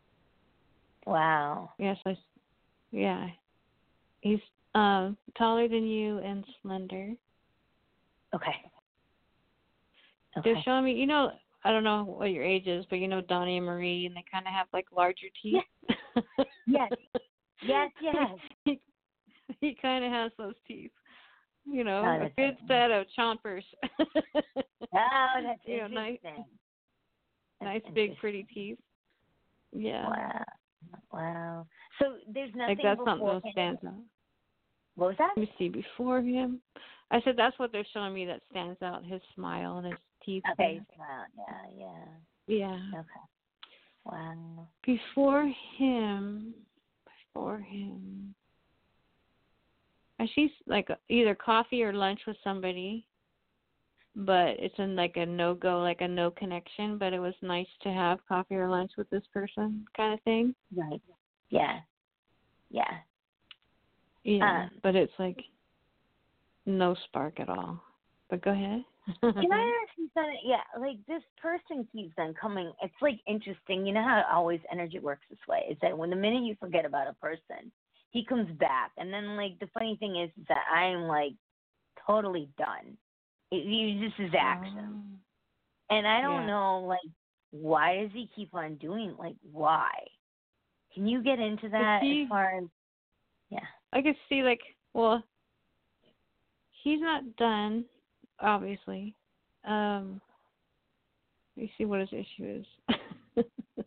Wow. Yes, I. Yeah. He's um taller than you and slender. Okay. They're Okay. showing me, you know, I don't know what your age is, but you know Donnie and Marie, and they kind of have like larger teeth. Yes. Yes, yes. he he kind of has those teeth. You know, Oh, a that's good set of chompers. Oh, that's you know, nice, interesting. nice That's big interesting. pretty teeth. Yeah. Wow. Wow. So there's nothing Like that's before something that him. stands out. What was that? Let me see, before him. I said that's what they're showing me that stands out, his smile and his teeth. Okay. Wow. Yeah. Yeah. Yeah. Okay. Wow. Before him, before him. And she's like either coffee or lunch with somebody, but it's in like a no-go, like a no connection, but it was nice to have coffee or lunch with this person kind of thing. Right. Yeah. Yeah. Yeah, Um, but it's like no spark at all. But go ahead. Can I ask you something? Yeah, like this person keeps on coming. It's like interesting. You know how always energy works this way? Is that when the minute you forget about a person, he comes back. And then, like, the funny thing is, is that I'm, like, totally done. It, it just is action. Oh. And I don't Yeah. know, like, why does he keep on doing, like, why? Can you get into that he, as far as, yeah. I could see, like, well, he's not done, obviously. Um, let me see what his issue is.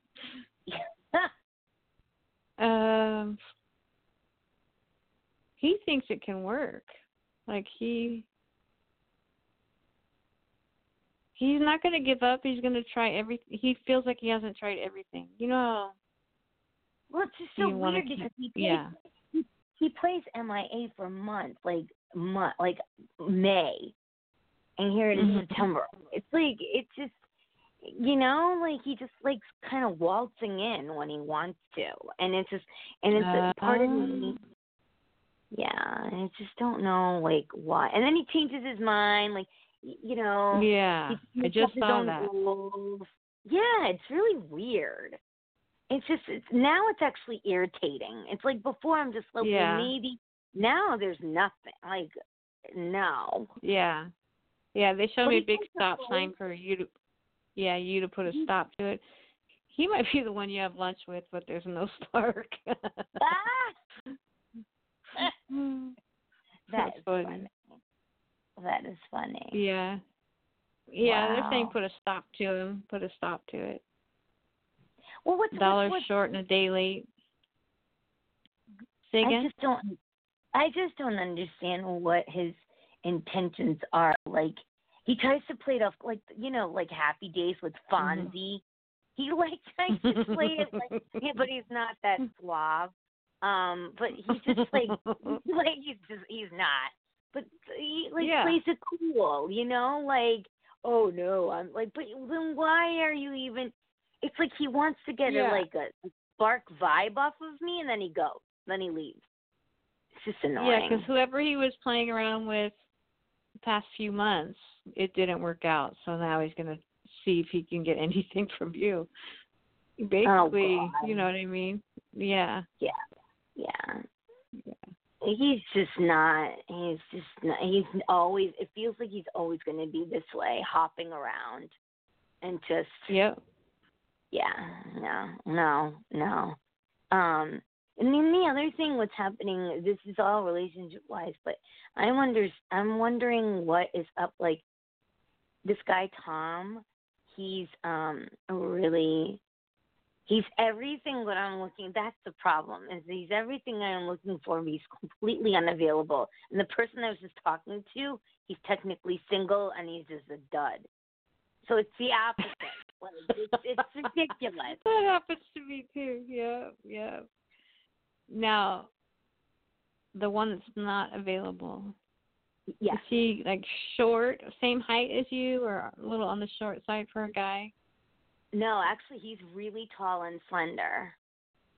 um, he thinks it can work. Like, he... He's not going to give up. He's going to try everything. He feels like he hasn't tried everything. You know how Well, it's just so you wanna weird keep- because he plays, yeah. he, he plays M I A for months, like month, like May, and here it is Mhm. September. It's like it's just, you know, like he just likes kind of waltzing in when he wants to, and it's just, and it's Uh, a part of me. Yeah, and I just don't know like why. And then he changes his mind, like y- you know. Yeah, he I makes just up his saw own that. rules. Yeah, it's really weird. It's just it's, now it's actually irritating. It's like before I'm just like Yeah. well, maybe. Now there's nothing. Like no. Yeah. Yeah, they showed But me he a big thinks stop that's sign for you to, yeah, you to put a stop to it. He might be the one you have lunch with, but there's no spark. Ah! That That's is funny. funny. That is funny. Yeah. Yeah, they're saying Wow. put a stop to him. Put a stop to it. Well, what's Dollars what's, what's short and a day late. Say I again? just don't. I just don't understand what his intentions are. Like he tries to play it off, like you know, like Happy Days with Fonzie. Mm-hmm. He like tries to play it like, yeah, but he's not that suave. Um, but he just like, like he's just he's not. But he like Yeah. plays it cool, you know, like oh no, I'm like, but then why are you even? It's like he wants to get Yeah. a like a spark vibe off of me, and then he goes, then he leaves. It's just annoying. Yeah, because whoever he was playing around with the past few months, it didn't work out. So now he's going to see if he can get anything from you. Basically, God. you know what I mean? Yeah. Yeah, yeah. Yeah. He's just not. He's just not. He's always. It feels like he's always going to be this way, hopping around, and just. Yep. Yeah. No. No. No. Um. And then the other thing, what's happening? This is all relationship wise, but I wonder. I'm wondering what is up. Like this guy Tom. He's um really. He's everything what I'm looking. That's the problem. Is he's everything I'm looking for. But he's completely unavailable. And the person I was just talking to, he's technically single, and he's just a dud. So it's the opposite. Like, it's, it's ridiculous. That happens to me too. Yeah, yeah. Now, the one that's not available. Yeah. Is he like short, same height as you, or a little on the short side for a guy? No, actually, he's really tall and slender.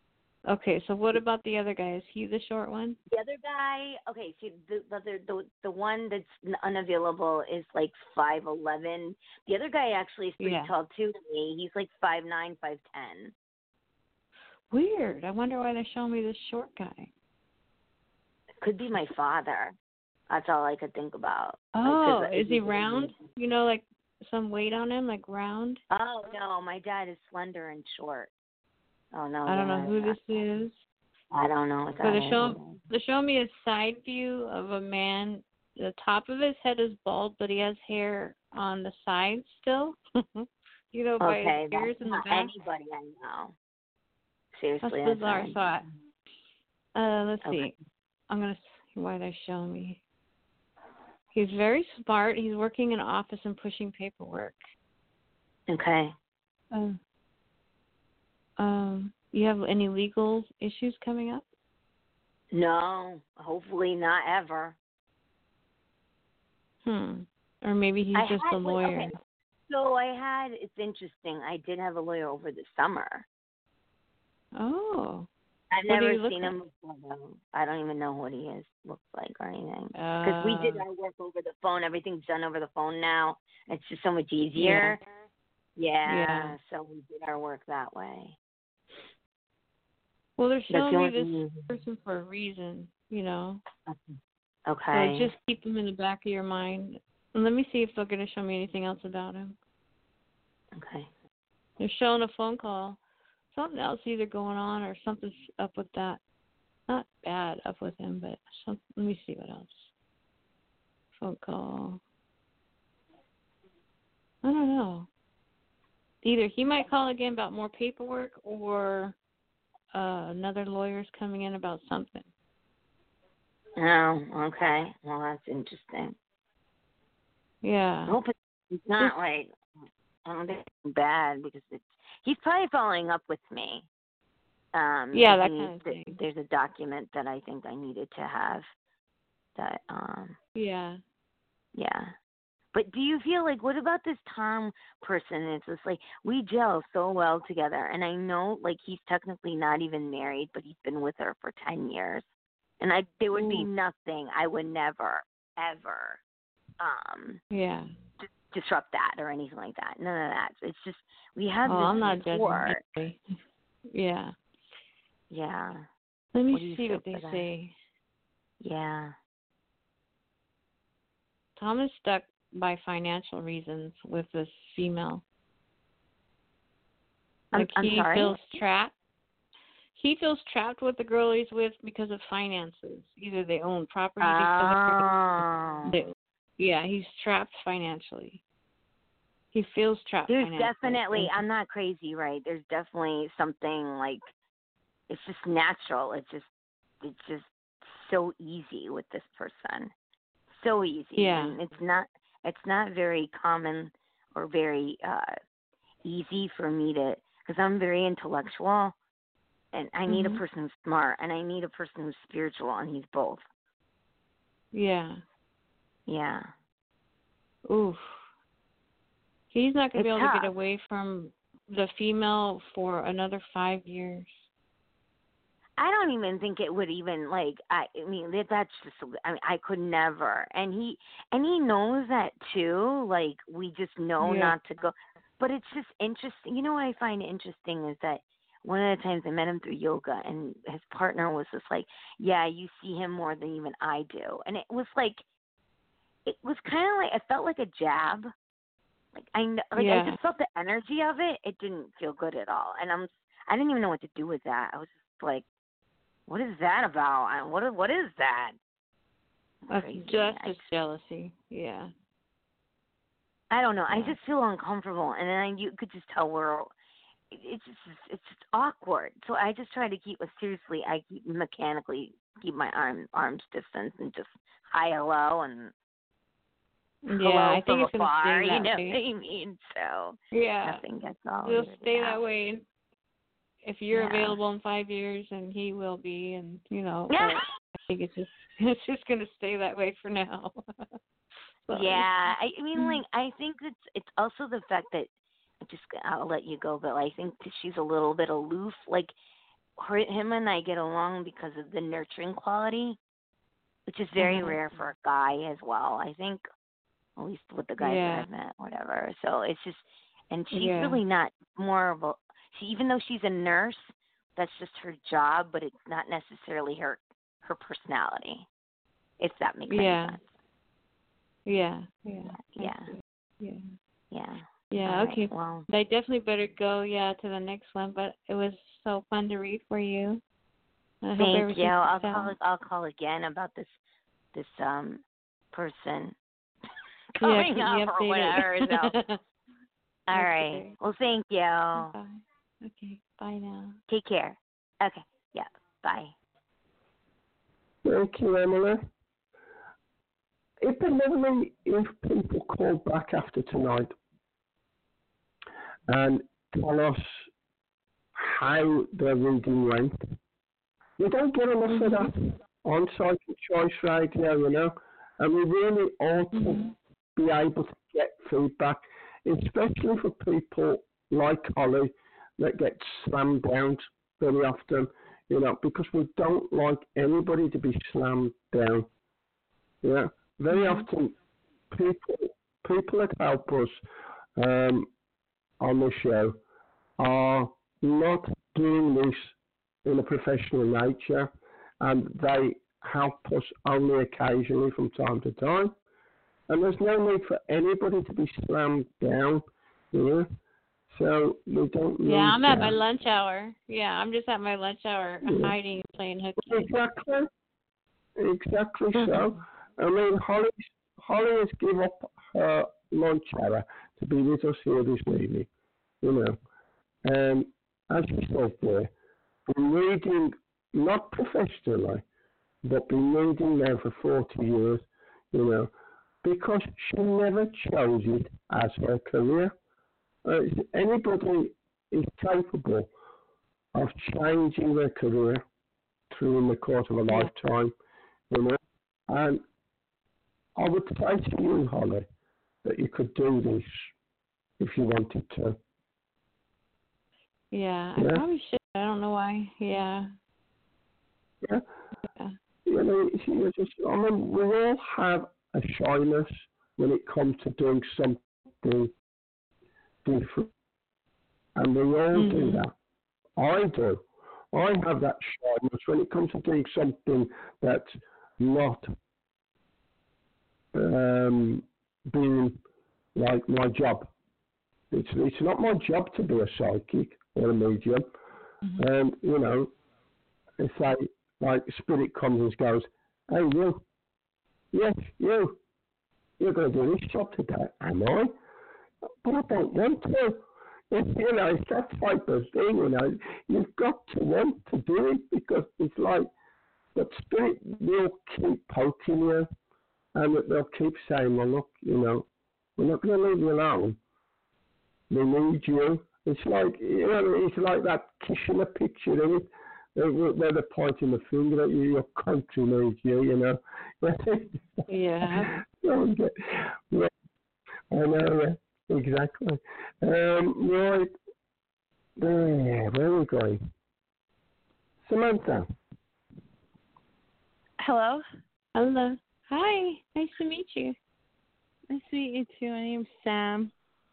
Okay, so what about the other guy? Is he the short one? The other guy, okay, see, the the other the the one that's n- unavailable is like five eleven. The other guy actually is pretty Yeah. tall too to me. He's like five nine, five ten. Weird. I wonder why they're showing me this short guy. Could be my father. That's all I could think about. Oh, Like, 'cause is he it- round? You know, like some weight on him, like round? Oh no, my dad is slender and short. Oh no, I don't know yeah, who this is. I don't know what But that they're is. showing, they're showing me a side view of a man. The top of his head is bald, but he has hair on the sides still. You know, by Okay, his ears that's in the not back. anybody I know. Seriously, That's bizarre. that's So I, uh, let's Okay. see. I'm gonna see why they're showing me. He's very smart. He's working in an office and pushing paperwork. okay. Uh, um, you have any legal issues coming up? No, hopefully not ever. Hmm. Or maybe he's I just had, a wait, lawyer. okay. So I had. It's interesting. I did have a lawyer over the summer. Oh. I've What do never you look seen like? him before, though. I don't even know what he is looks like or anything. Because we did Uh, our work over the phone. Everything's done over the phone now. It's just so much easier. Yeah. Yeah. So we did our work that way. Well, they're That's showing the me only this person for a reason, you know. Okay. So just keep him in the back of your mind. And let me see if they're going to show me anything else about him. Okay. They're showing a phone call. Something else either going on or something's up with that. Not bad up with him, but some, let me see what else. Phone call. I don't know. Either he might call again about more paperwork or uh, another lawyer's coming in about something. Oh, okay. Well, that's interesting. Yeah. I hope it's not like, I don't think it's bad because it's, he's probably following up with me. Um, Yeah, that he- kind of th- thing. There's a document that I think I needed to have that, um, Yeah. yeah. But do you feel like, what about this Tom person? It's just like, we gel so well together. And I know, like, he's technically not even married, but he's been with her for ten years. And I, there would be Ooh. nothing, I would never, ever, um, Yeah. d- disrupt that or anything like that. None of that. It's just, we have Oh, this I'm not rapport. judging anybody. Yeah. Yeah. Let me What do you see feel what they for that? say. Yeah. Tom is stuck by financial reasons with this female. I'm, Like I'm he sorry? feels trapped. He feels trapped with the girl he's with because of finances. Either they own property Oh. because of they, yeah, he's trapped financially. He feels trapped There's financially. definitely, I'm not crazy, right? There's definitely something like, it's just natural. It's just, it's just so easy with this person. So easy. Yeah. And it's not, it's not very common or very uh, easy for me to, because I'm very intellectual and I need Mhm. a person who's smart and I need a person who's spiritual and he's both. Yeah. Yeah. Oof. He's not going to be It's able to tough. get away from the female for another five years. I don't even think it would even like. I, I mean, that, that's just. I mean, I could never. And he and he knows that too. Like we just know Yeah. not to go. But it's just interesting. You know what I find interesting is that one of the times I met him through yoga, and his partner was just like, "Yeah, you see him more than even I do." And it was like, it was kind of like it felt like a jab. Like I kn- like Yeah. I just felt the energy of it. It didn't feel good at all. And I'm I didn't even know what to do with that. I was just like, what is that about? I- What what is that? That's Crazy. just I, just jealousy. Yeah. I don't know. I Yeah. just feel uncomfortable, and then I, you could just tell we're. it- It's just it's just awkward. So I just try to keep. Seriously, I keep mechanically keep my arm arms distance and just hi hello and Yeah, hello I think from it's going to afar. stay You that know way. what I mean? So Yeah. nothing gets all. It'll weirded stay out. that way. If you're Yeah. available in five years, and he will be, and you know, but Yeah. I think it's just it's just going to stay that way for now. So, Yeah, I, I mean, like, I think it's it's also the fact that I just I'll let you go, but I think that she's a little bit aloof. Like, her, him and I get along because of the nurturing quality, which is very Mhm. rare for a guy as well. I think, at least with the guys Yeah. that I've met, whatever. So it's just, and she's Yeah. really not more of a. She, even though she's a nurse, that's just her job, but it's not necessarily her her personality. If that makes Yeah. any sense. Yeah. Yeah. I Yeah. see. Yeah. Yeah. Yeah. All right, Okay. well, I definitely better go. Yeah, to the next one. But it was so fun to read for you. I hope thank everything you. I'll works out. call. I'll call again about this this um person Yeah, coming keep me up or whatever. So. updated. All right. Okay. Well, thank you. Bye. Okay. Bye now. Take care. Okay. Yeah. Bye. Thank you, Emily. If Emily, if people call back after tonight and tell us how their reading went, we don't get enough of that on Psychic Choice Radio, you know, and we really ought to Mm-hmm. be able to get feedback, especially for people like Holly that get slammed down very often, you know, because we don't like anybody to be slammed down. Yeah, very Mm-hmm. often people people that help us um, on the show are not doing this in a professional nature, and they help us only occasionally from time to time. And there's no need for anybody to be slammed down, you know. So we don't need Yeah, I'm at my that. lunch hour. Yeah, I'm just at my lunch hour Yeah. hiding, playing hooky. Exactly. Exactly so. I mean, Holly, Holly has given up her lunch hour to be with us here this evening, you know. And as she said there, been reading, not professionally, but been reading now for forty years, you know, because she never chose it as her career. Uh, anybody is capable of changing their career through in the course of a Yeah. lifetime, you know. And I would say to you, Holly, that you could do this if you wanted to. Yeah, Yeah. I probably should. I don't know why. Yeah. Yeah. Yeah. You know, it's, it's just, I mean, we all have a shyness when it comes to doing something different, and we all do Mhm. that. I do. I have that shyness when it comes to doing something that's not um, being like my job. It's it's not my job to be a psychic or a medium. Mhm. And you know, it's like like spirit comes and goes, "Hey you, yes you, you're going to do this job today, am I? But I don't want to." It's, you know, it's that type of thing. You know, you've got to want to do it because it's like that spirit will keep poking you, and they'll keep saying, "Well, look, you know, we're not going to leave you alone. We need you." It's like, you know, it's like that Kishner picture, isn't it? Where they're pointing the finger at you, your country needs you, you know. Yeah. Don't get, yeah, I know, yeah, exactly. Um, right, there, where are we going? Samantha. Hello. Hello. Hi. Nice to meet you. Nice to meet you too. My name's Sam.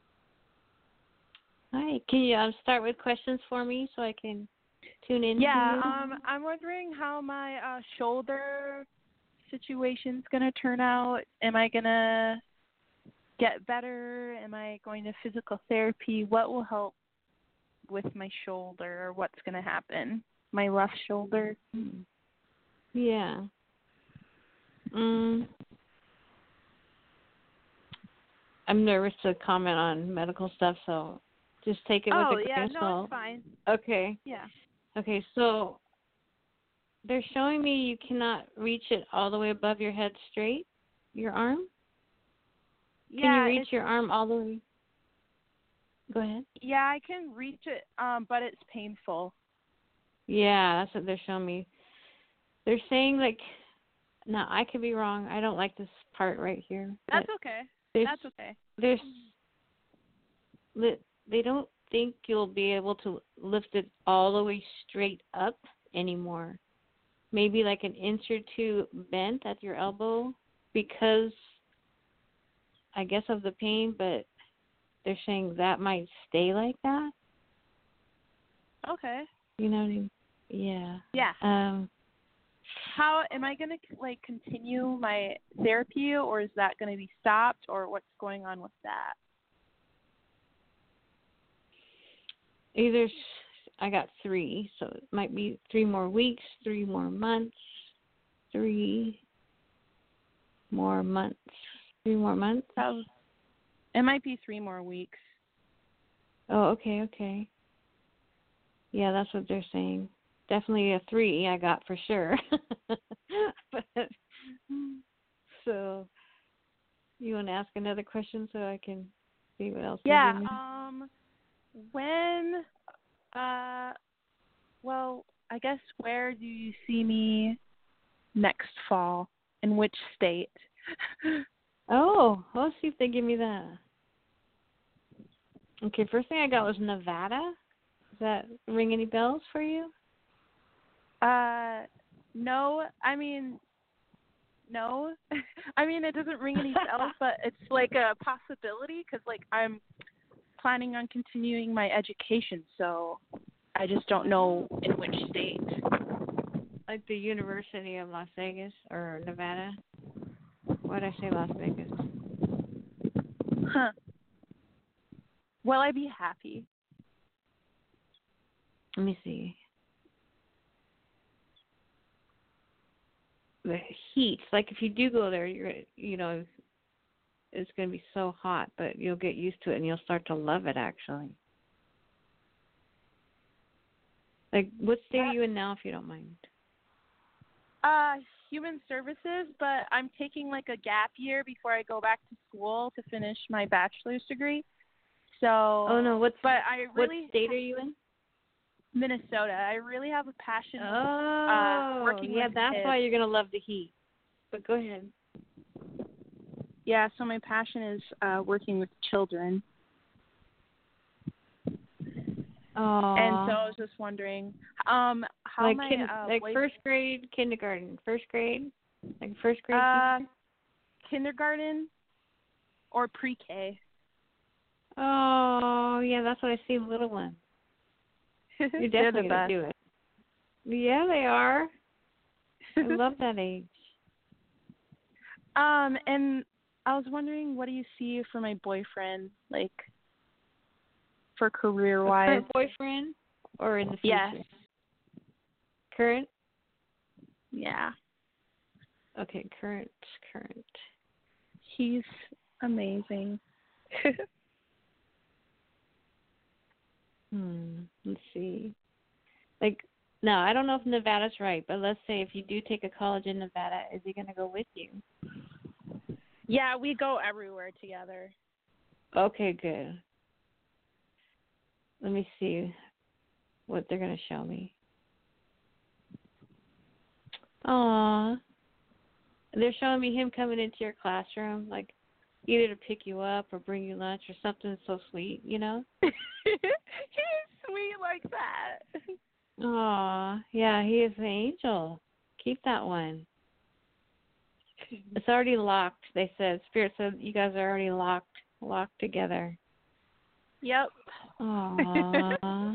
Hi. Can you um, start with questions for me so I can tune in? Yeah. to you? Um, I'm wondering how my uh, shoulder situation's gonna turn out. Am I gonna get better? Am I going to physical therapy? What will help with my shoulder, or what's gonna happen? My left shoulder. Yeah. Mm. I'm nervous to comment on medical stuff, so just take it Oh with a yeah, grain of no, salt. it's fine. Okay. Yeah. Okay, so they're showing me you cannot reach it all the way above your head straight, your arm. Can Yeah. you reach it's, your arm all the way? Go ahead. Yeah, I can reach it, um, but it's painful. Yeah, that's what they're showing me. They're saying, like, now I could be wrong. I don't like this part right here. That's but okay. there's- That's okay. There's, they they don't think you'll be able to lift it all the way straight up anymore. Maybe like an inch or two bent at your elbow because, I guess, of the pain, but they're saying that might stay like that. Okay. You know what I mean? Yeah. Yeah. Um, How am I going to like continue my therapy, or is that going to be stopped, or what's going on with that? either s- I got three, so it might be three more weeks, three more months, three more months, three more months. Probably. It might be three more weeks. Oh, okay, okay. Yeah, that's what they're saying. Definitely a three I got for sure. But, so, you want to ask another question so I can see what else? Yeah. they give me? Um. When. Uh. Well, I guess where do you see me next fall? In which state? Oh, let's see if they give me that. Okay, first thing I got was Nevada. Does that ring any bells for you? Uh, no. I mean, no. I mean, it doesn't ring any bells, but it's like a possibility because, like, I'm planning on continuing my education, so I just don't know in which state. Like the University of Las Vegas or Nevada? Why did I say Las Vegas? Huh. Will I be happy? Let me see. The heat, like if you do go there, you're, you know, it's going to be so hot, but you'll get used to it and you'll start to love it, actually. Like, what state are you in now, if you don't mind? Uh, human services, but I'm taking like a gap year before I go back to school to finish my bachelor's degree. So. Oh no, what's but I really, what state are you in? Minnesota. I really have a passion. Oh, uh, working yeah, with that's kids. why you're gonna love the heat. But go ahead. Yeah, so my passion is uh, working with children. Oh. And so I was just wondering, um, how like my kin- uh, like boy- first grade, kindergarten, first grade, like first grade. uh, kindergarten or pre-K. Oh, yeah, that's what I see. Little ones. You're They're definitely the gonna best. do it. Yeah, they are. I love that age. Um, and I was wondering, what do you see for my boyfriend, like, for career-wise? Current boyfriend or in the future? Yes. Current? Yeah. Okay, current, current. He's amazing. Hmm, let's see. Like, no, I don't know if Nevada's right, but let's say if you do take a college in Nevada, is he going to go with you? Yeah, we go everywhere together. Okay, good. Let me see what they're going to show me. Aw. They're showing me him coming into your classroom, like either to pick you up or bring you lunch or something so sweet, you know? He's sweet like that. Aw, yeah, he is an angel. Keep that one. It's already locked, they said. Spirit said you guys are already locked, locked together. Yep. Aw.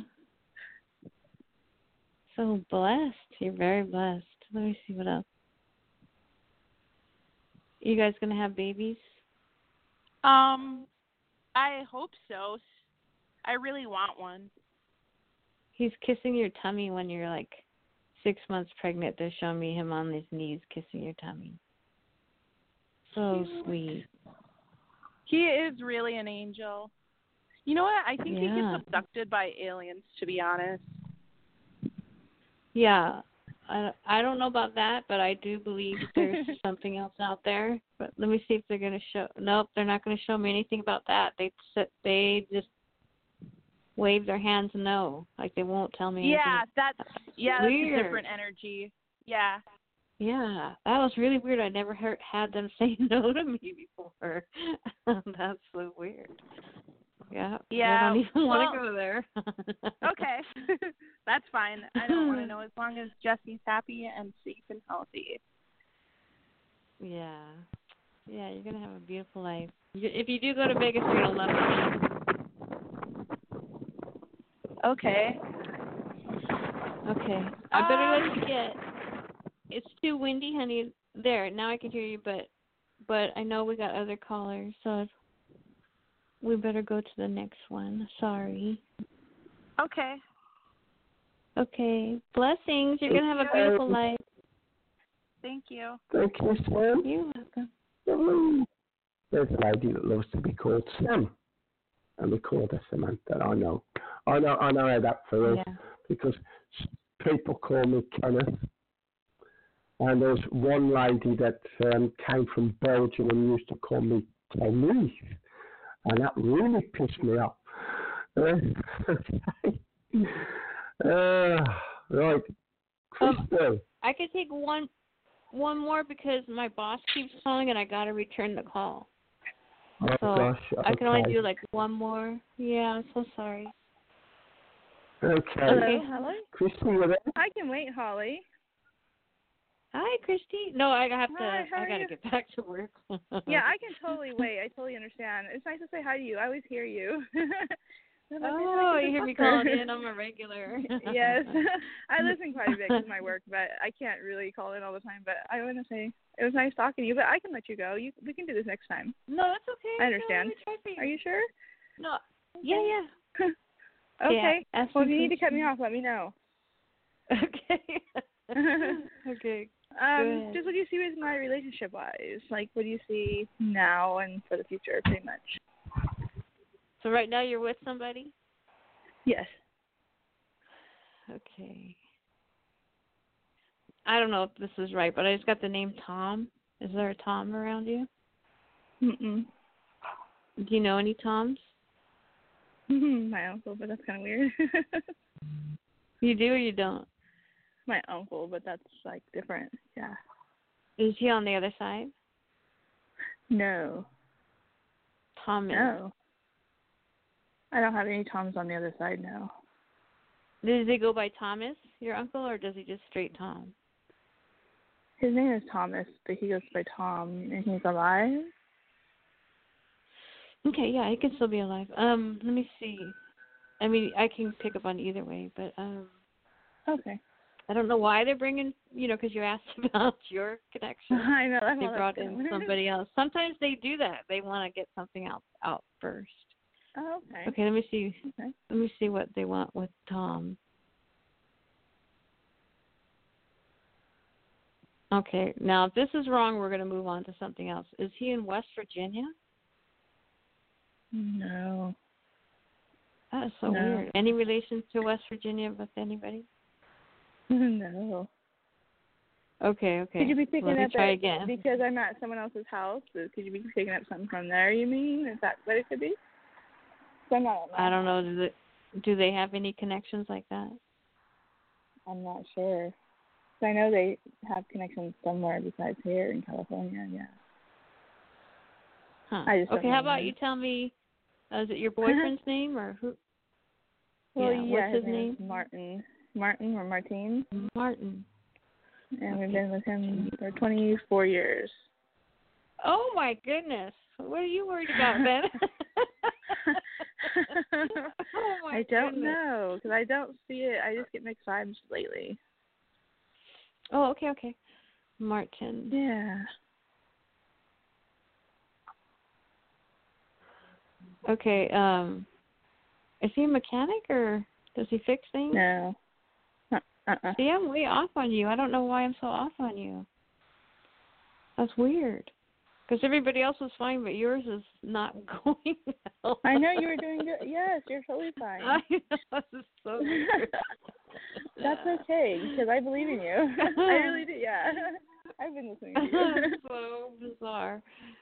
So blessed. You're very blessed. Let me see what else. You guys gonna have babies? Um, I hope so. I really want one. He's kissing your tummy when you're like six months pregnant. They're showing me him on his knees kissing your tummy. So sweet. He is really an angel. You know what? I think he Yeah. gets abducted by aliens, to be honest. Yeah. I, I don't know about that, but I do believe there's something else out there. But let me see if they're going to show. Nope, they're not going to show me anything about that. They they just wave their hands no, like they won't tell me. Yeah, anything. that's yeah, that's Weird. a different energy. Yeah. Yeah, that was really weird. I never heard had them say no to me before. That's so weird. Yeah. Yeah, I don't even want to well- go there. Okay. That's fine. I don't want to know as long as Jesse's happy and safe and healthy. Yeah. Yeah, you're going to have a beautiful life. You- If you do go to Vegas, you're going to love it. Okay. Okay. I better Um, let you get. It's too windy, honey. There, now I can hear you, but but I know we got other callers, so we better go to the next one. Sorry. Okay. Okay. Blessings. You're going to have a beautiful life. Thank you. Thank you, Sam. You're welcome. Hello. There's a lady that loves to be called Sam. And we call her Samantha. I know. I know I know how that feels Yeah. because people call me Kenneth. And there's one lady that um, came from Belgium and used to call me Tenerife. And that really pissed me off. Uh, okay. Uh, right. Crystal. Um, I could take one one more because my boss keeps calling and I got to return the call. oh, So gosh. Okay. I can only do like one more. Yeah, I'm so sorry. Okay. Hello, Holly. Crystal, you there? I can wait, Holly. Hi, Christy. No, I have to. Hi, how I are got to you? get back to work. Yeah, I can totally wait. I totally understand. It's nice to say hi to you. I always hear you. I'm like, maybe I Oh, can you just hear me talk to her. calling in? I'm a regular. Yes. I listen quite a bit because of my work, but I can't really call in all the time. But I want to say it was nice talking to you, but I can let you go. You We can do this next time. No, that's okay. I understand. No, let me try for you. Are you sure? No. Yeah, yeah. Okay. Yeah, Well, if you need to cut me off, let me know. Okay. Okay. Um, just what do you see with my relationship wise? Like, what do you see now and for the future, pretty much? So right now you're with somebody? Yes. Okay. I don't know if this is right, but I just got the name Tom. Is there a Tom around you? Mm-mm. Do you know any Toms? My uncle, but that's kind of weird. You do or you don't? My uncle, but that's like different. Yeah. Is he on the other side? No. Tom is. No. I don't have any Toms on the other side now. Does he go by Thomas, your uncle, or does he just straight Tom? His name is Thomas, but he goes by Tom, and he's alive. Okay, yeah, he can still be alive. Um, let me see. I mean, I can pick up on either way, but um, Okay. I don't know why they're bringing, you know, because you asked about your connection. I know. That's They all brought that's in good. somebody else. Sometimes they do that. They want to get something else out first. Oh, okay. Okay, let me see. Okay. Let me see what they want with Tom. Okay, now if this is wrong, we're going to move on to something else. Is he in West Virginia? No. That is so No. weird. Any relations to West Virginia with anybody? No. Okay, okay. Could you be picking Let me up try at, again. because I'm at someone else's house? So could you be picking up something from there? You mean? Is that what it could be? So I'm not at my I don't house. know. Do they, do they have any connections like that? I'm not sure. So I know they have connections somewhere besides here in California. Yeah. Huh. I just don't okay, how know about where. you tell me, uh, is it your boyfriend's name or who? Well, yeah, yeah, what's his name name? is Martin. Martin or Martine. Martin. And Okay. we've been with him for twenty-four years. Oh my goodness! What are you worried about, Ben? Oh my I don't goodness. know because I don't see it. I just get mixed vibes lately. Oh, okay, okay. Martin. Yeah. Okay. Um, is he a mechanic or does he fix things? No. Uh-uh. See, I'm way off on you. I don't know why I'm so off on you. That's weird. Because everybody else was fine, but yours is not going well. I know you were doing good. Yes, you're totally fine. I know, this is so weird. That's okay because I believe in you. I really do. Yeah. I've been listening to you. So bizarre.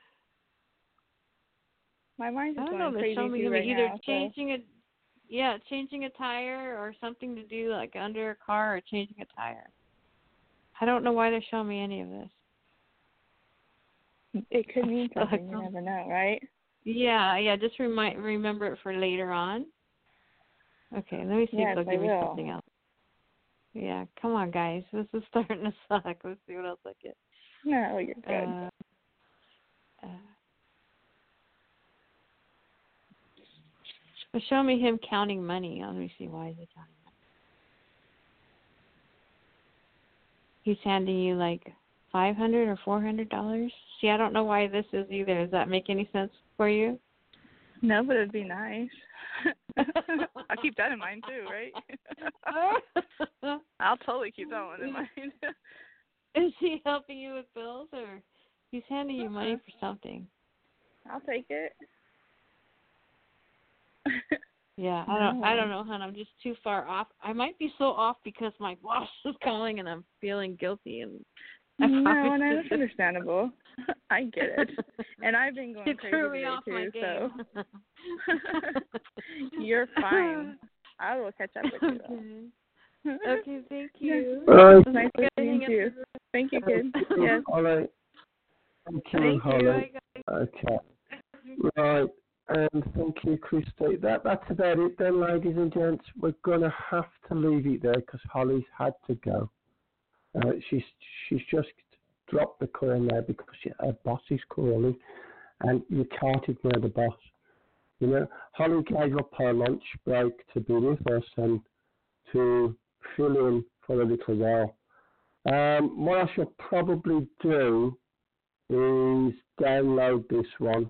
My mind's I just don't know. going They're crazy showing me too him right either now. changing a, yeah, changing a tire or something to do like under a car or changing a tire. I don't know why they're showing me any of this. So it could mean something. You never know, right? Yeah, yeah. Just remind remember it for later on. Okay, let me see Yes, if they'll I give me will. something else. Yeah, come on, guys. This is starting to suck. Let's see what else I get. No, you're good. Uh, uh, well, show me him counting money. Let me see. Why is he counting money? He's handing you like five hundred or four hundred dollars. See, I don't know why this is either. Does that make any sense for you? No, but it'd be nice. I'll keep that in mind too, right? I'll totally keep that one in mind. Is he helping you with bills, or he's handing you money for something? I'll take it. Yeah, I don't, I don't know, hon. I'm just too far off. I might be so off because my boss is calling and I'm feeling guilty. And I no, no, that's understandable. I get it. And I've been going it crazy threw me today off too, my so game. You're fine. I will catch up with you. Okay. Okay, thank you. Right. It's nice listening to you. Thank you, kid. Yes. All right. Thank you, Thank Holly. you. Okay. Right. And thank you, Christy. That, that's about it then, ladies and gents. We're going to have to leave it there because Holly's had to go. Uh, she's she's just dropped the call now because she, her boss is calling and you can't ignore the boss. You know, Holly gave up her lunch break to be with us and to fill in for a little while. Um, what I shall probably do is download this one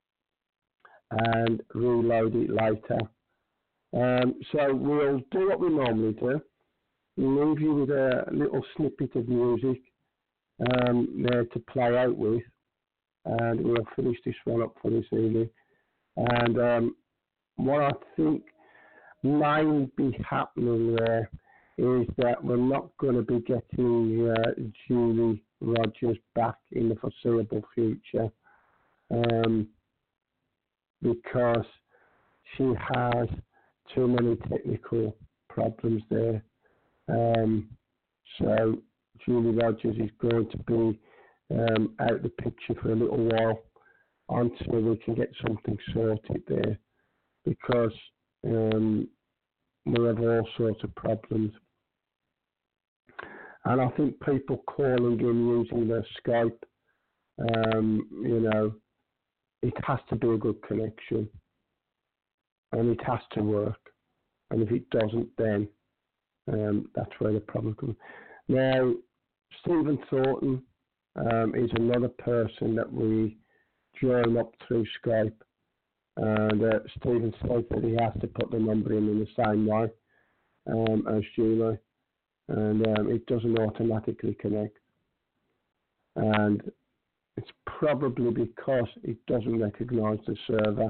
and reload it later. Um, so we'll do what we normally do. We'll leave you with a little snippet of music um, there to play out with, and we'll finish this one up for this evening. And um, what I think may be happening there is that we're not going to be getting uh, Julie Rogers back in the foreseeable future. Um, because she has too many technical problems there. Um, so Julie Rogers is going to be um, out the picture for a little while until we can get something sorted there, because um, we have all sorts of problems. And I think people calling in using their Skype, um, you know, it has to be a good connection, and it has to work. And if it doesn't, then um, that's where the problem comes. Now, Stephen Thornton um, is another person that we join up through Skype, and uh, Stephen says that he has to put the number in in the same way um, as Julie, and um, it doesn't automatically connect. And it's probably because it doesn't recognize the server.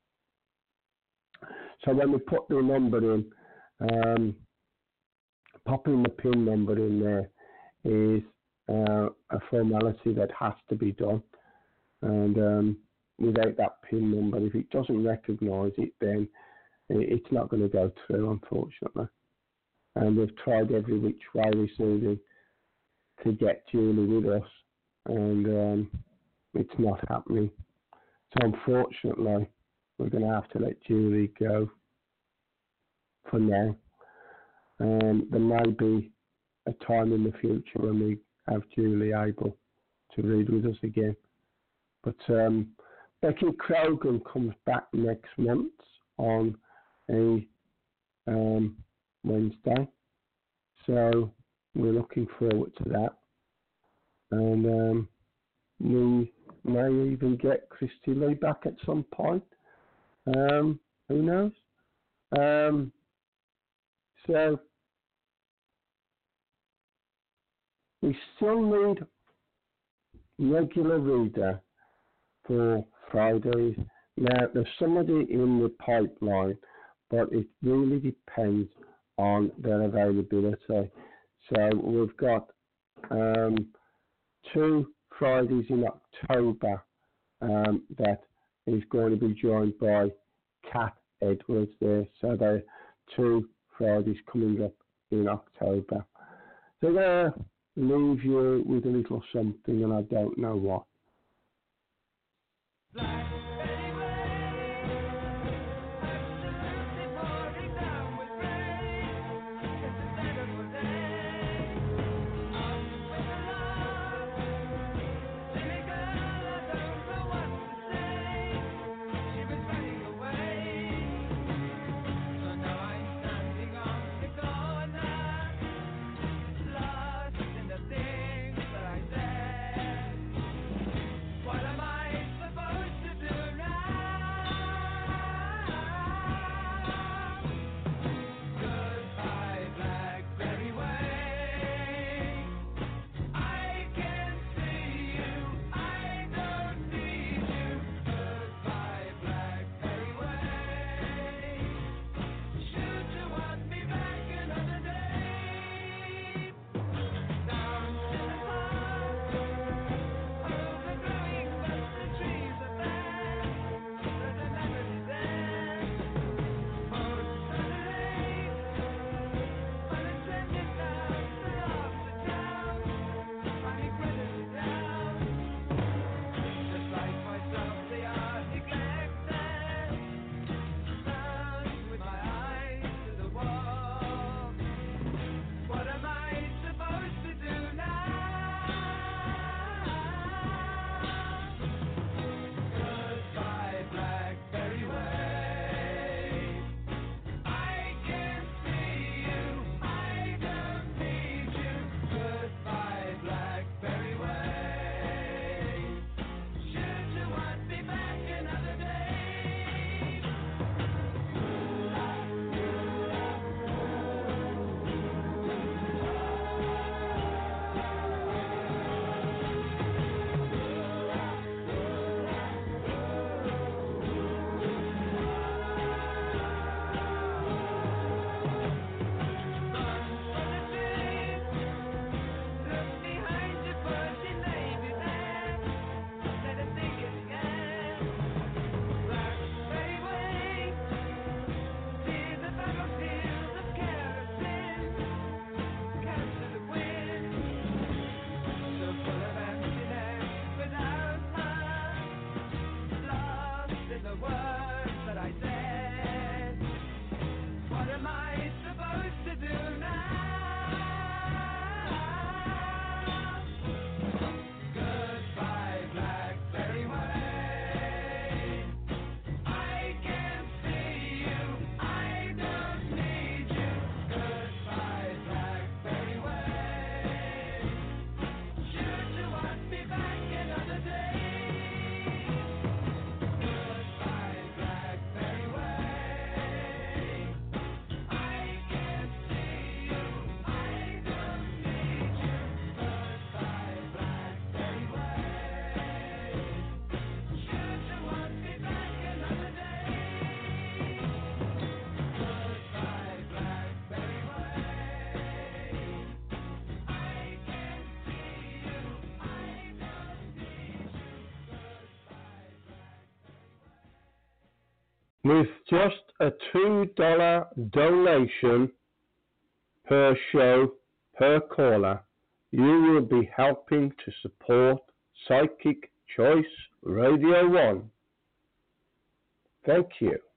So when we put the number in, um, popping the PIN number in there is uh, a formality that has to be done. And um, without that PIN number, if it doesn't recognize it, then it's not going to go through, unfortunately. And we've tried every which way we see to get Julie with us, and um, it's not happening. So unfortunately, we're going to have to let Julie go for now. Um, there may be a time in the future when we have Julie able to read with us again. But um, Becky Krogan comes back next month on a um, Wednesday. So we're looking forward to that. And um, we may even get Christy Lee back at some point. Um, who knows? Um, so we still need regular reader for Fridays. Now, there's somebody in the pipeline, but it really depends on their availability. So we've got um, two Fridays in October um, that is going to be joined by Kat Edwards there. So there are two Fridays coming up in October. So there, leave you with a little something, and I don't know what. Like baby. With just a two dollars donation per show, per caller, you will be helping to support Psychic Choice Radio one. Thank you.